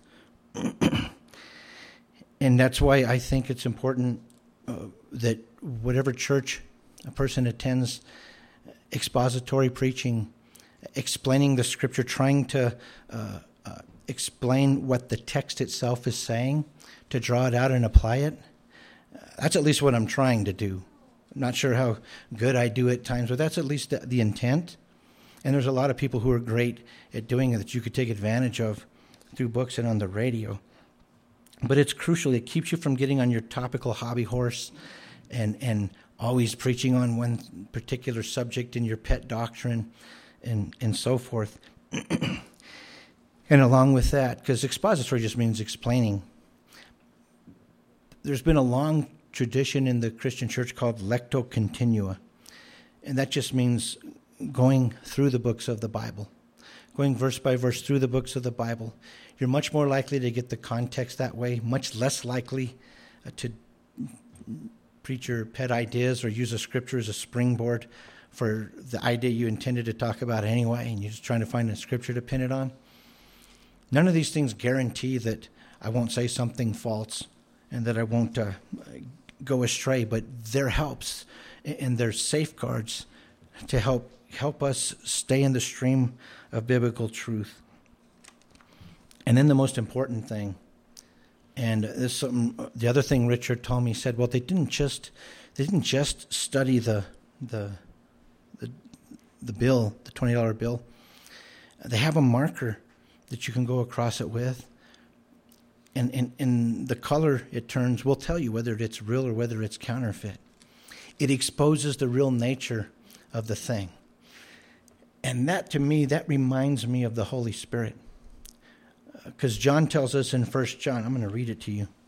And that's why I think it's important that whatever church a person attends, expository preaching, explaining the scripture, trying to explain what the text itself is saying, to draw it out and apply it, that's at least what I'm trying to do. I'm not sure how good I do at times, but that's at least the intent. And there's a lot of people who are great at doing it that you could take advantage of through books and on the radio. But it's crucial. It keeps you from getting on your topical hobby horse and always preaching on one particular subject in your pet doctrine and so forth. And along with that, because expository just means explaining, there's been a long tradition in the Christian church called lectio continua. And that just means going through the books of the Bible, going verse by verse through the books of the Bible. You're much more likely to get the context that way, much less likely to preach your pet ideas or use a scripture as a springboard for the idea you intended to talk about anyway, and you're just trying to find a scripture to pin it on. None of these things guarantee that I won't say something false and that I won't go astray, but there helps and there's safeguards to help us stay in the stream of biblical truth. And then the most important thing, and this is something, the other thing Richard told me, he said, well, they didn't just study the bill, the $20 bill. They have a marker that you can go across it with. And the color it turns will tell you whether it's real or whether it's counterfeit. It exposes the real nature of the thing. And that, to me, that reminds me of the Holy Spirit. Because John tells us in 1 John, I'm going to read it to you.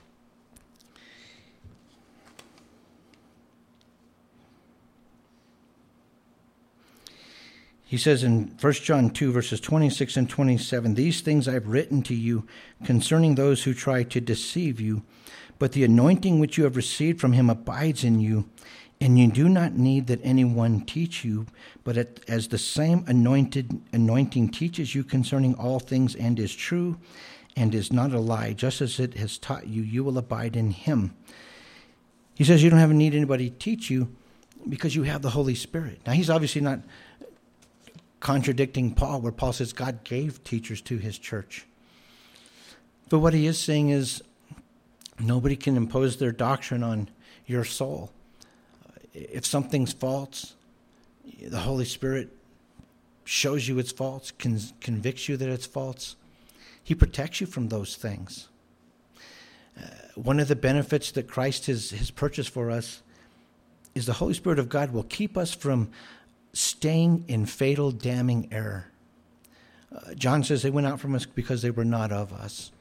He says in 1 John 2, verses 26 and 27, these things I've written to you concerning those who try to deceive you, but the anointing which you have received from him abides in you, and you do not need that anyone teach you, but as the same anointing teaches you concerning all things and is true and is not a lie, just as it has taught you, you will abide in him. He says you don't have to need anybody to teach you because you have the Holy Spirit. Now, he's obviously not contradicting Paul, where Paul says God gave teachers to his church. But what he is saying is nobody can impose their doctrine on your soul. If something's false, the Holy Spirit shows you it's false, convicts you that it's false. He protects you from those things. One of the benefits that Christ has purchased for us is the Holy Spirit of God will keep us from staying in fatal, damning error. John says they went out from us because they were not of us.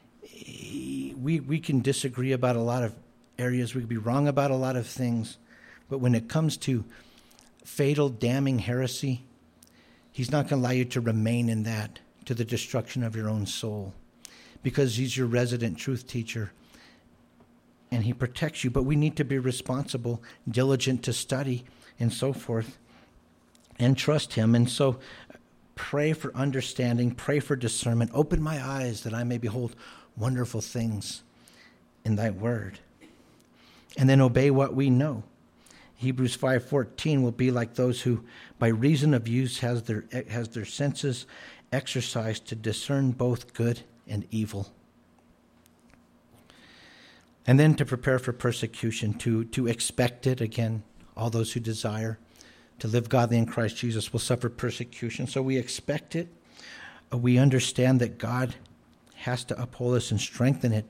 We can disagree about a lot of areas. We can be wrong about a lot of things. But when it comes to fatal, damning heresy, he's not going to allow you to remain in that to the destruction of your own soul, because he's your resident truth teacher and he protects you. But we need to be responsible, diligent to study and so forth, and trust him. And so pray for understanding, pray for discernment. Open my eyes that I may behold wonderful things in thy word. And then obey what we know. Hebrews 5:14 will be like those who, by reason of use, has their senses exercised to discern both good and evil. And then to prepare for persecution, to expect it. Again, all those who desire to live godly in Christ Jesus will suffer persecution. So we expect it. We understand that God has to uphold us and strengthen it.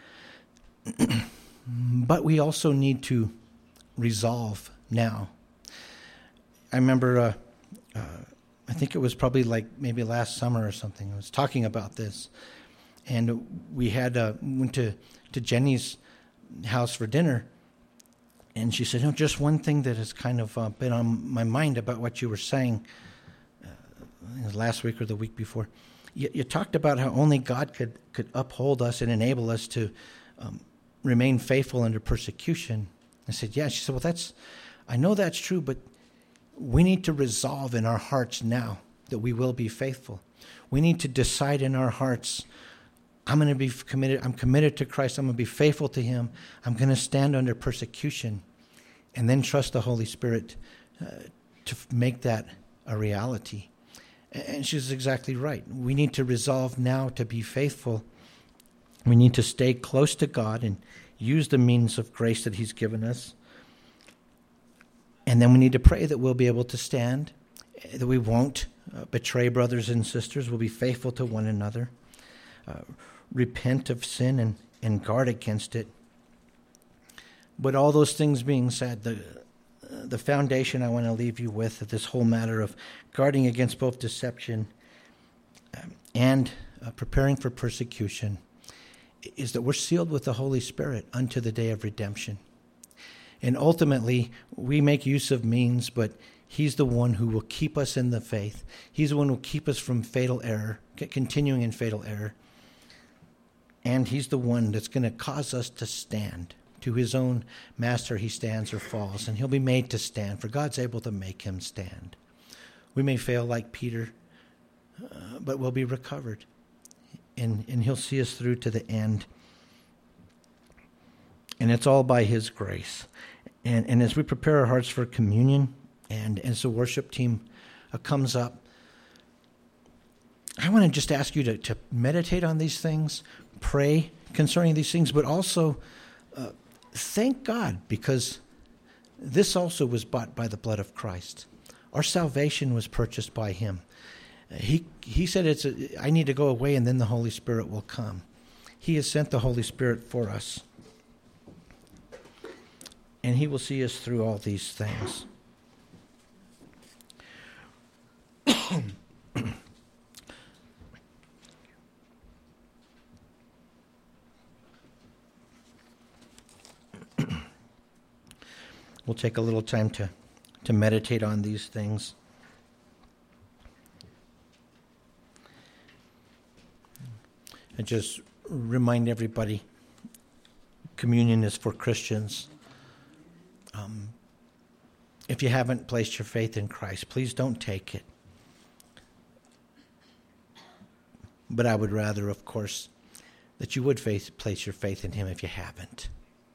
But we also need to resolve now. I remember, I think it was probably like maybe last summer or something. I was talking about this. And we had went to Jenny's house for dinner. And she said, just one thing that has kind of been on my mind about what you were saying last week or the week before. You talked about how only God could uphold us and enable us to remain faithful under persecution. I said, yeah. She said, well, I know that's true, but we need to resolve in our hearts now that we will be faithful. We need to decide in our hearts, I'm going to be committed. I'm committed to Christ. I'm going to be faithful to him. I'm going to stand under persecution, and then trust the Holy Spirit to make that a reality. And she's exactly right. We need to resolve now to be faithful. We need to stay close to God and use the means of grace that he's given us. And then we need to pray that we'll be able to stand, that we won't betray brothers and sisters. We'll be faithful to one another. Repent of sin and guard against it. But all those things being said, the foundation I want to leave you with of this whole matter of guarding against both deception and preparing for persecution is that we're sealed with the Holy Spirit unto the day of redemption. And ultimately, we make use of means, but he's the one who will keep us in the faith. He's the one who will keep us from fatal error, continuing in fatal error. And he's the one that's going to cause us to stand. To his own master he stands or falls, and he'll be made to stand, for God's able to make him stand. We may fail like Peter, but we'll be recovered. And he'll see us through to the end. And it's all by his grace. And as we prepare our hearts for communion, and as the worship team comes up, I want to just ask you to meditate on these things, pray concerning these things, but also thank God, because this also was bought by the blood of Christ. Our salvation was purchased by him. He said, I need to go away and then the Holy Spirit will come. He has sent the Holy Spirit for us. And he will see us through all these things. We'll take a little time to meditate on these things. And just remind everybody, communion is for Christians. If you haven't placed your faith in Christ, please don't take it. But I would rather, of course, that you would place your faith in him if you haven't.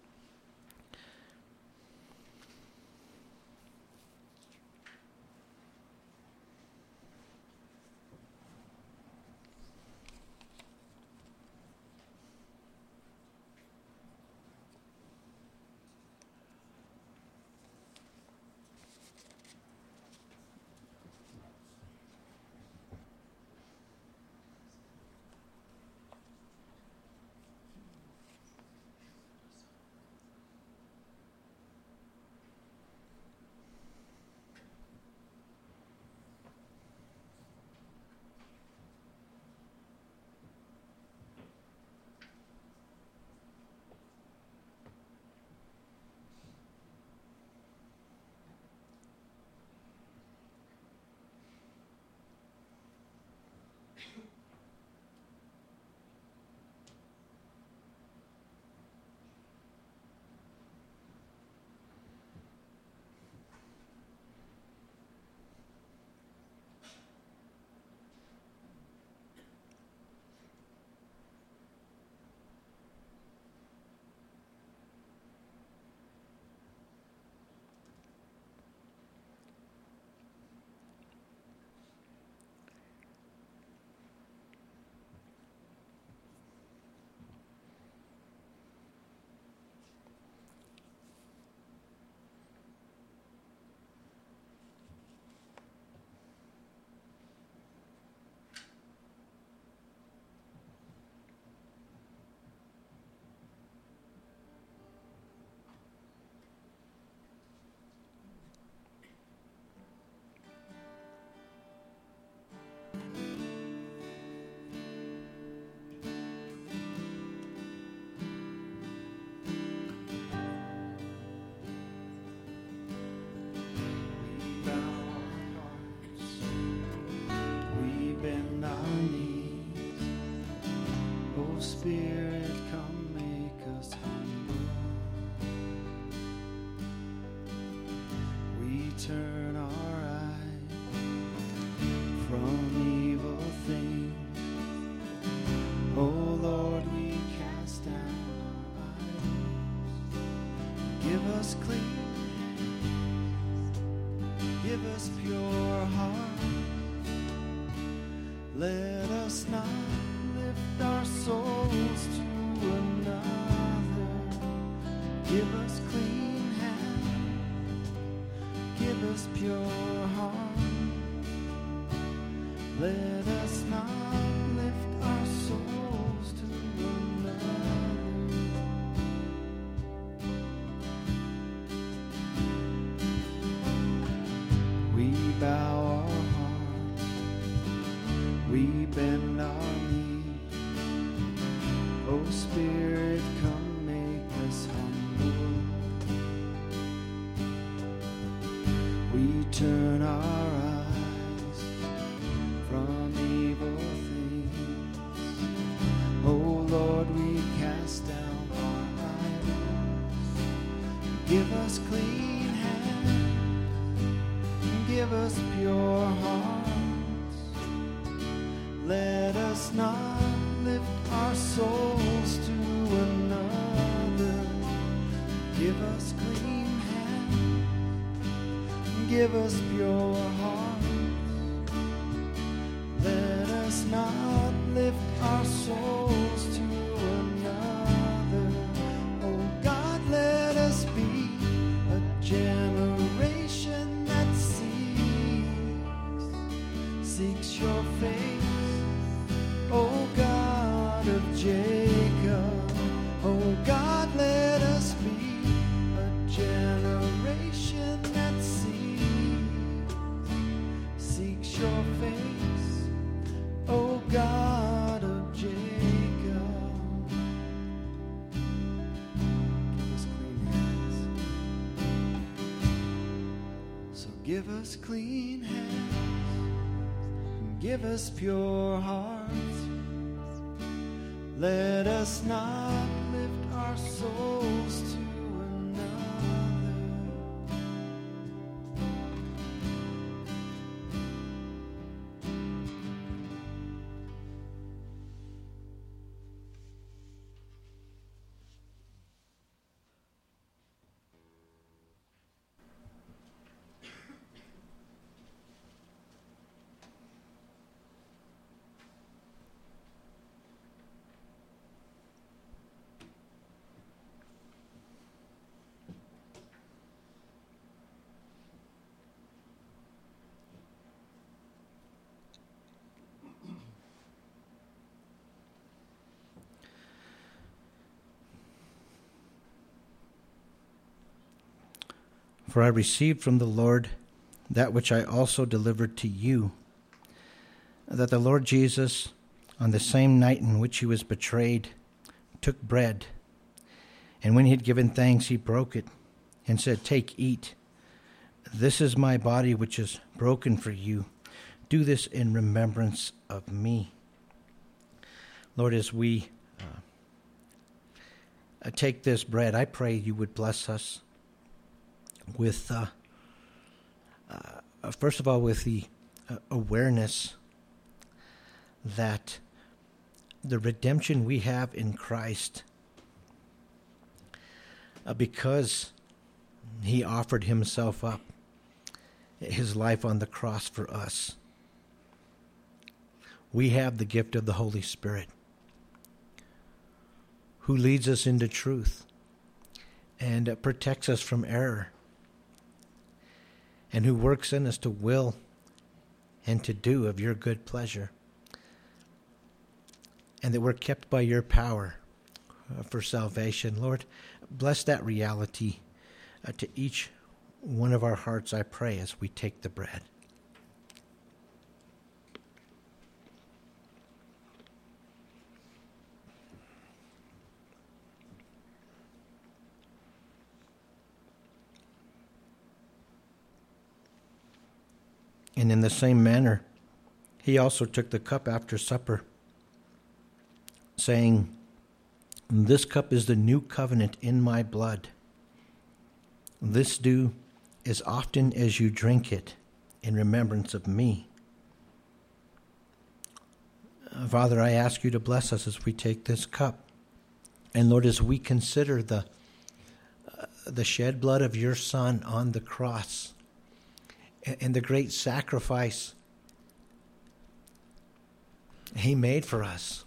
Spirit, come make us humble. We turn our eyes from Give us pure heart. Let us not lift our souls to another. Give us clean hands. Give us pure heart. Let us not lift our souls to another. We bow our hearts, we bend our knees. Oh Spirit, come make us humble. We turn our eyes from evil things. Oh Lord, we cast down our idols. Give us clean hands. Give us pure hearts. Let us not lift our souls to another. Give us clean hands. Give us pure hearts. Let us not lift our souls to another. Oh God, let us be a generation that seeks your face, O God of Jacob. Oh God, let us be a generation that seeks your face, O God of Jacob. Give us clean hands. So give us clean hands. Give us pure hearts. Let us not lift our souls to another. For I received from the Lord that which I also delivered to you, that the Lord Jesus, on the same night in which he was betrayed, took bread, and when he had given thanks, he broke it, and said, "Take, eat. This is my body which is broken for you. Do this in remembrance of me." Lord, as we take this bread, I pray you would bless us with, first of all, with the awareness that the redemption we have in Christ, because he offered himself up, his life on the cross for us, we have the gift of the Holy Spirit, who leads us into truth and protects us from error, and who works in us to will and to do of your good pleasure, and that we're kept by your power for salvation. Lord, bless that reality to each one of our hearts, I pray, as we take the bread. And in the same manner, he also took the cup after supper, saying, "This cup is the new covenant in my blood. This do as often as you drink it in remembrance of me." Father, I ask you to bless us as we take this cup. And Lord, as we consider the shed blood of your Son on the cross, and the great sacrifice he made for us,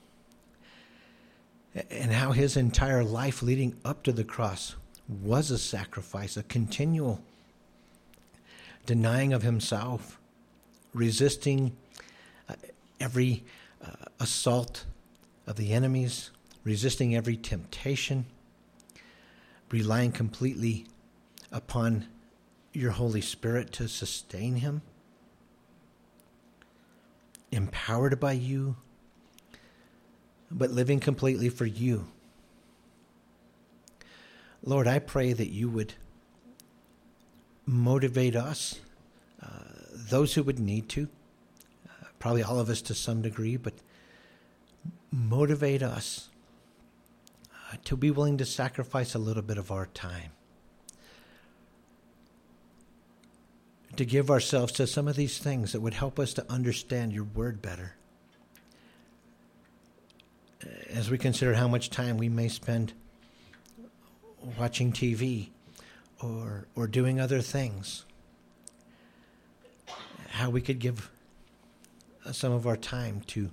and how his entire life leading up to the cross was a sacrifice, a continual denying of himself, resisting every assault of the enemies, resisting every temptation, relying completely upon your Holy Spirit to sustain him, empowered by you, but living completely for you. Lord, I pray that you would motivate us, those who would need to, probably all of us to some degree, but motivate us to be willing to sacrifice a little bit of our time, to give ourselves to some of these things that would help us to understand your word better. As we consider how much time we may spend watching TV or doing other things, how we could give some of our time to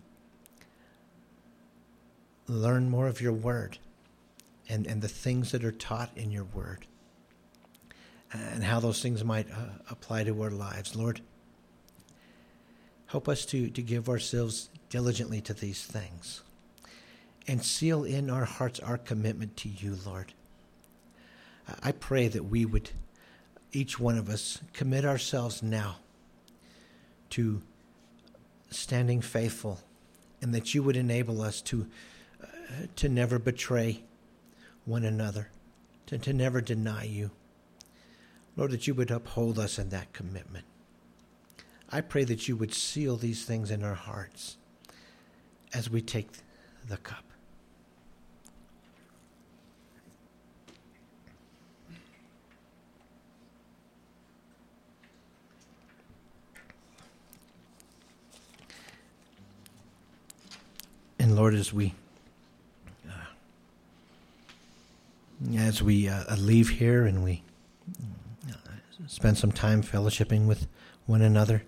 learn more of your word and the things that are taught in your word, and how those things might apply to our lives. Lord, help us to give ourselves diligently to these things and seal in our hearts our commitment to you, Lord. I pray that we would, each one of us, commit ourselves now to standing faithful, and that you would enable us to never betray one another, to never deny you. Lord, that you would uphold us in that commitment. I pray that you would seal these things in our hearts as we take the cup. And Lord, as we leave here and we spend some time fellowshipping with one another,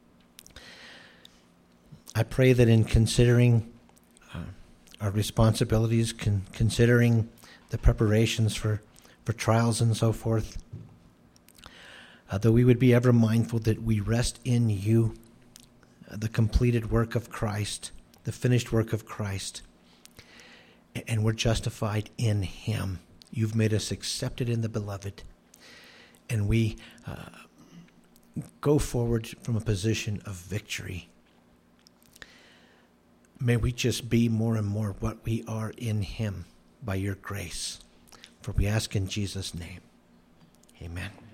I pray that in considering our responsibilities, considering the preparations for trials and so forth, that we would be ever mindful that we rest in you, the completed work of Christ, the finished work of Christ, and we're justified in him. You've made us accepted in the beloved, and we go forward from a position of victory. May we just be more and more what we are in him by your grace. For we ask in Jesus' name. Amen.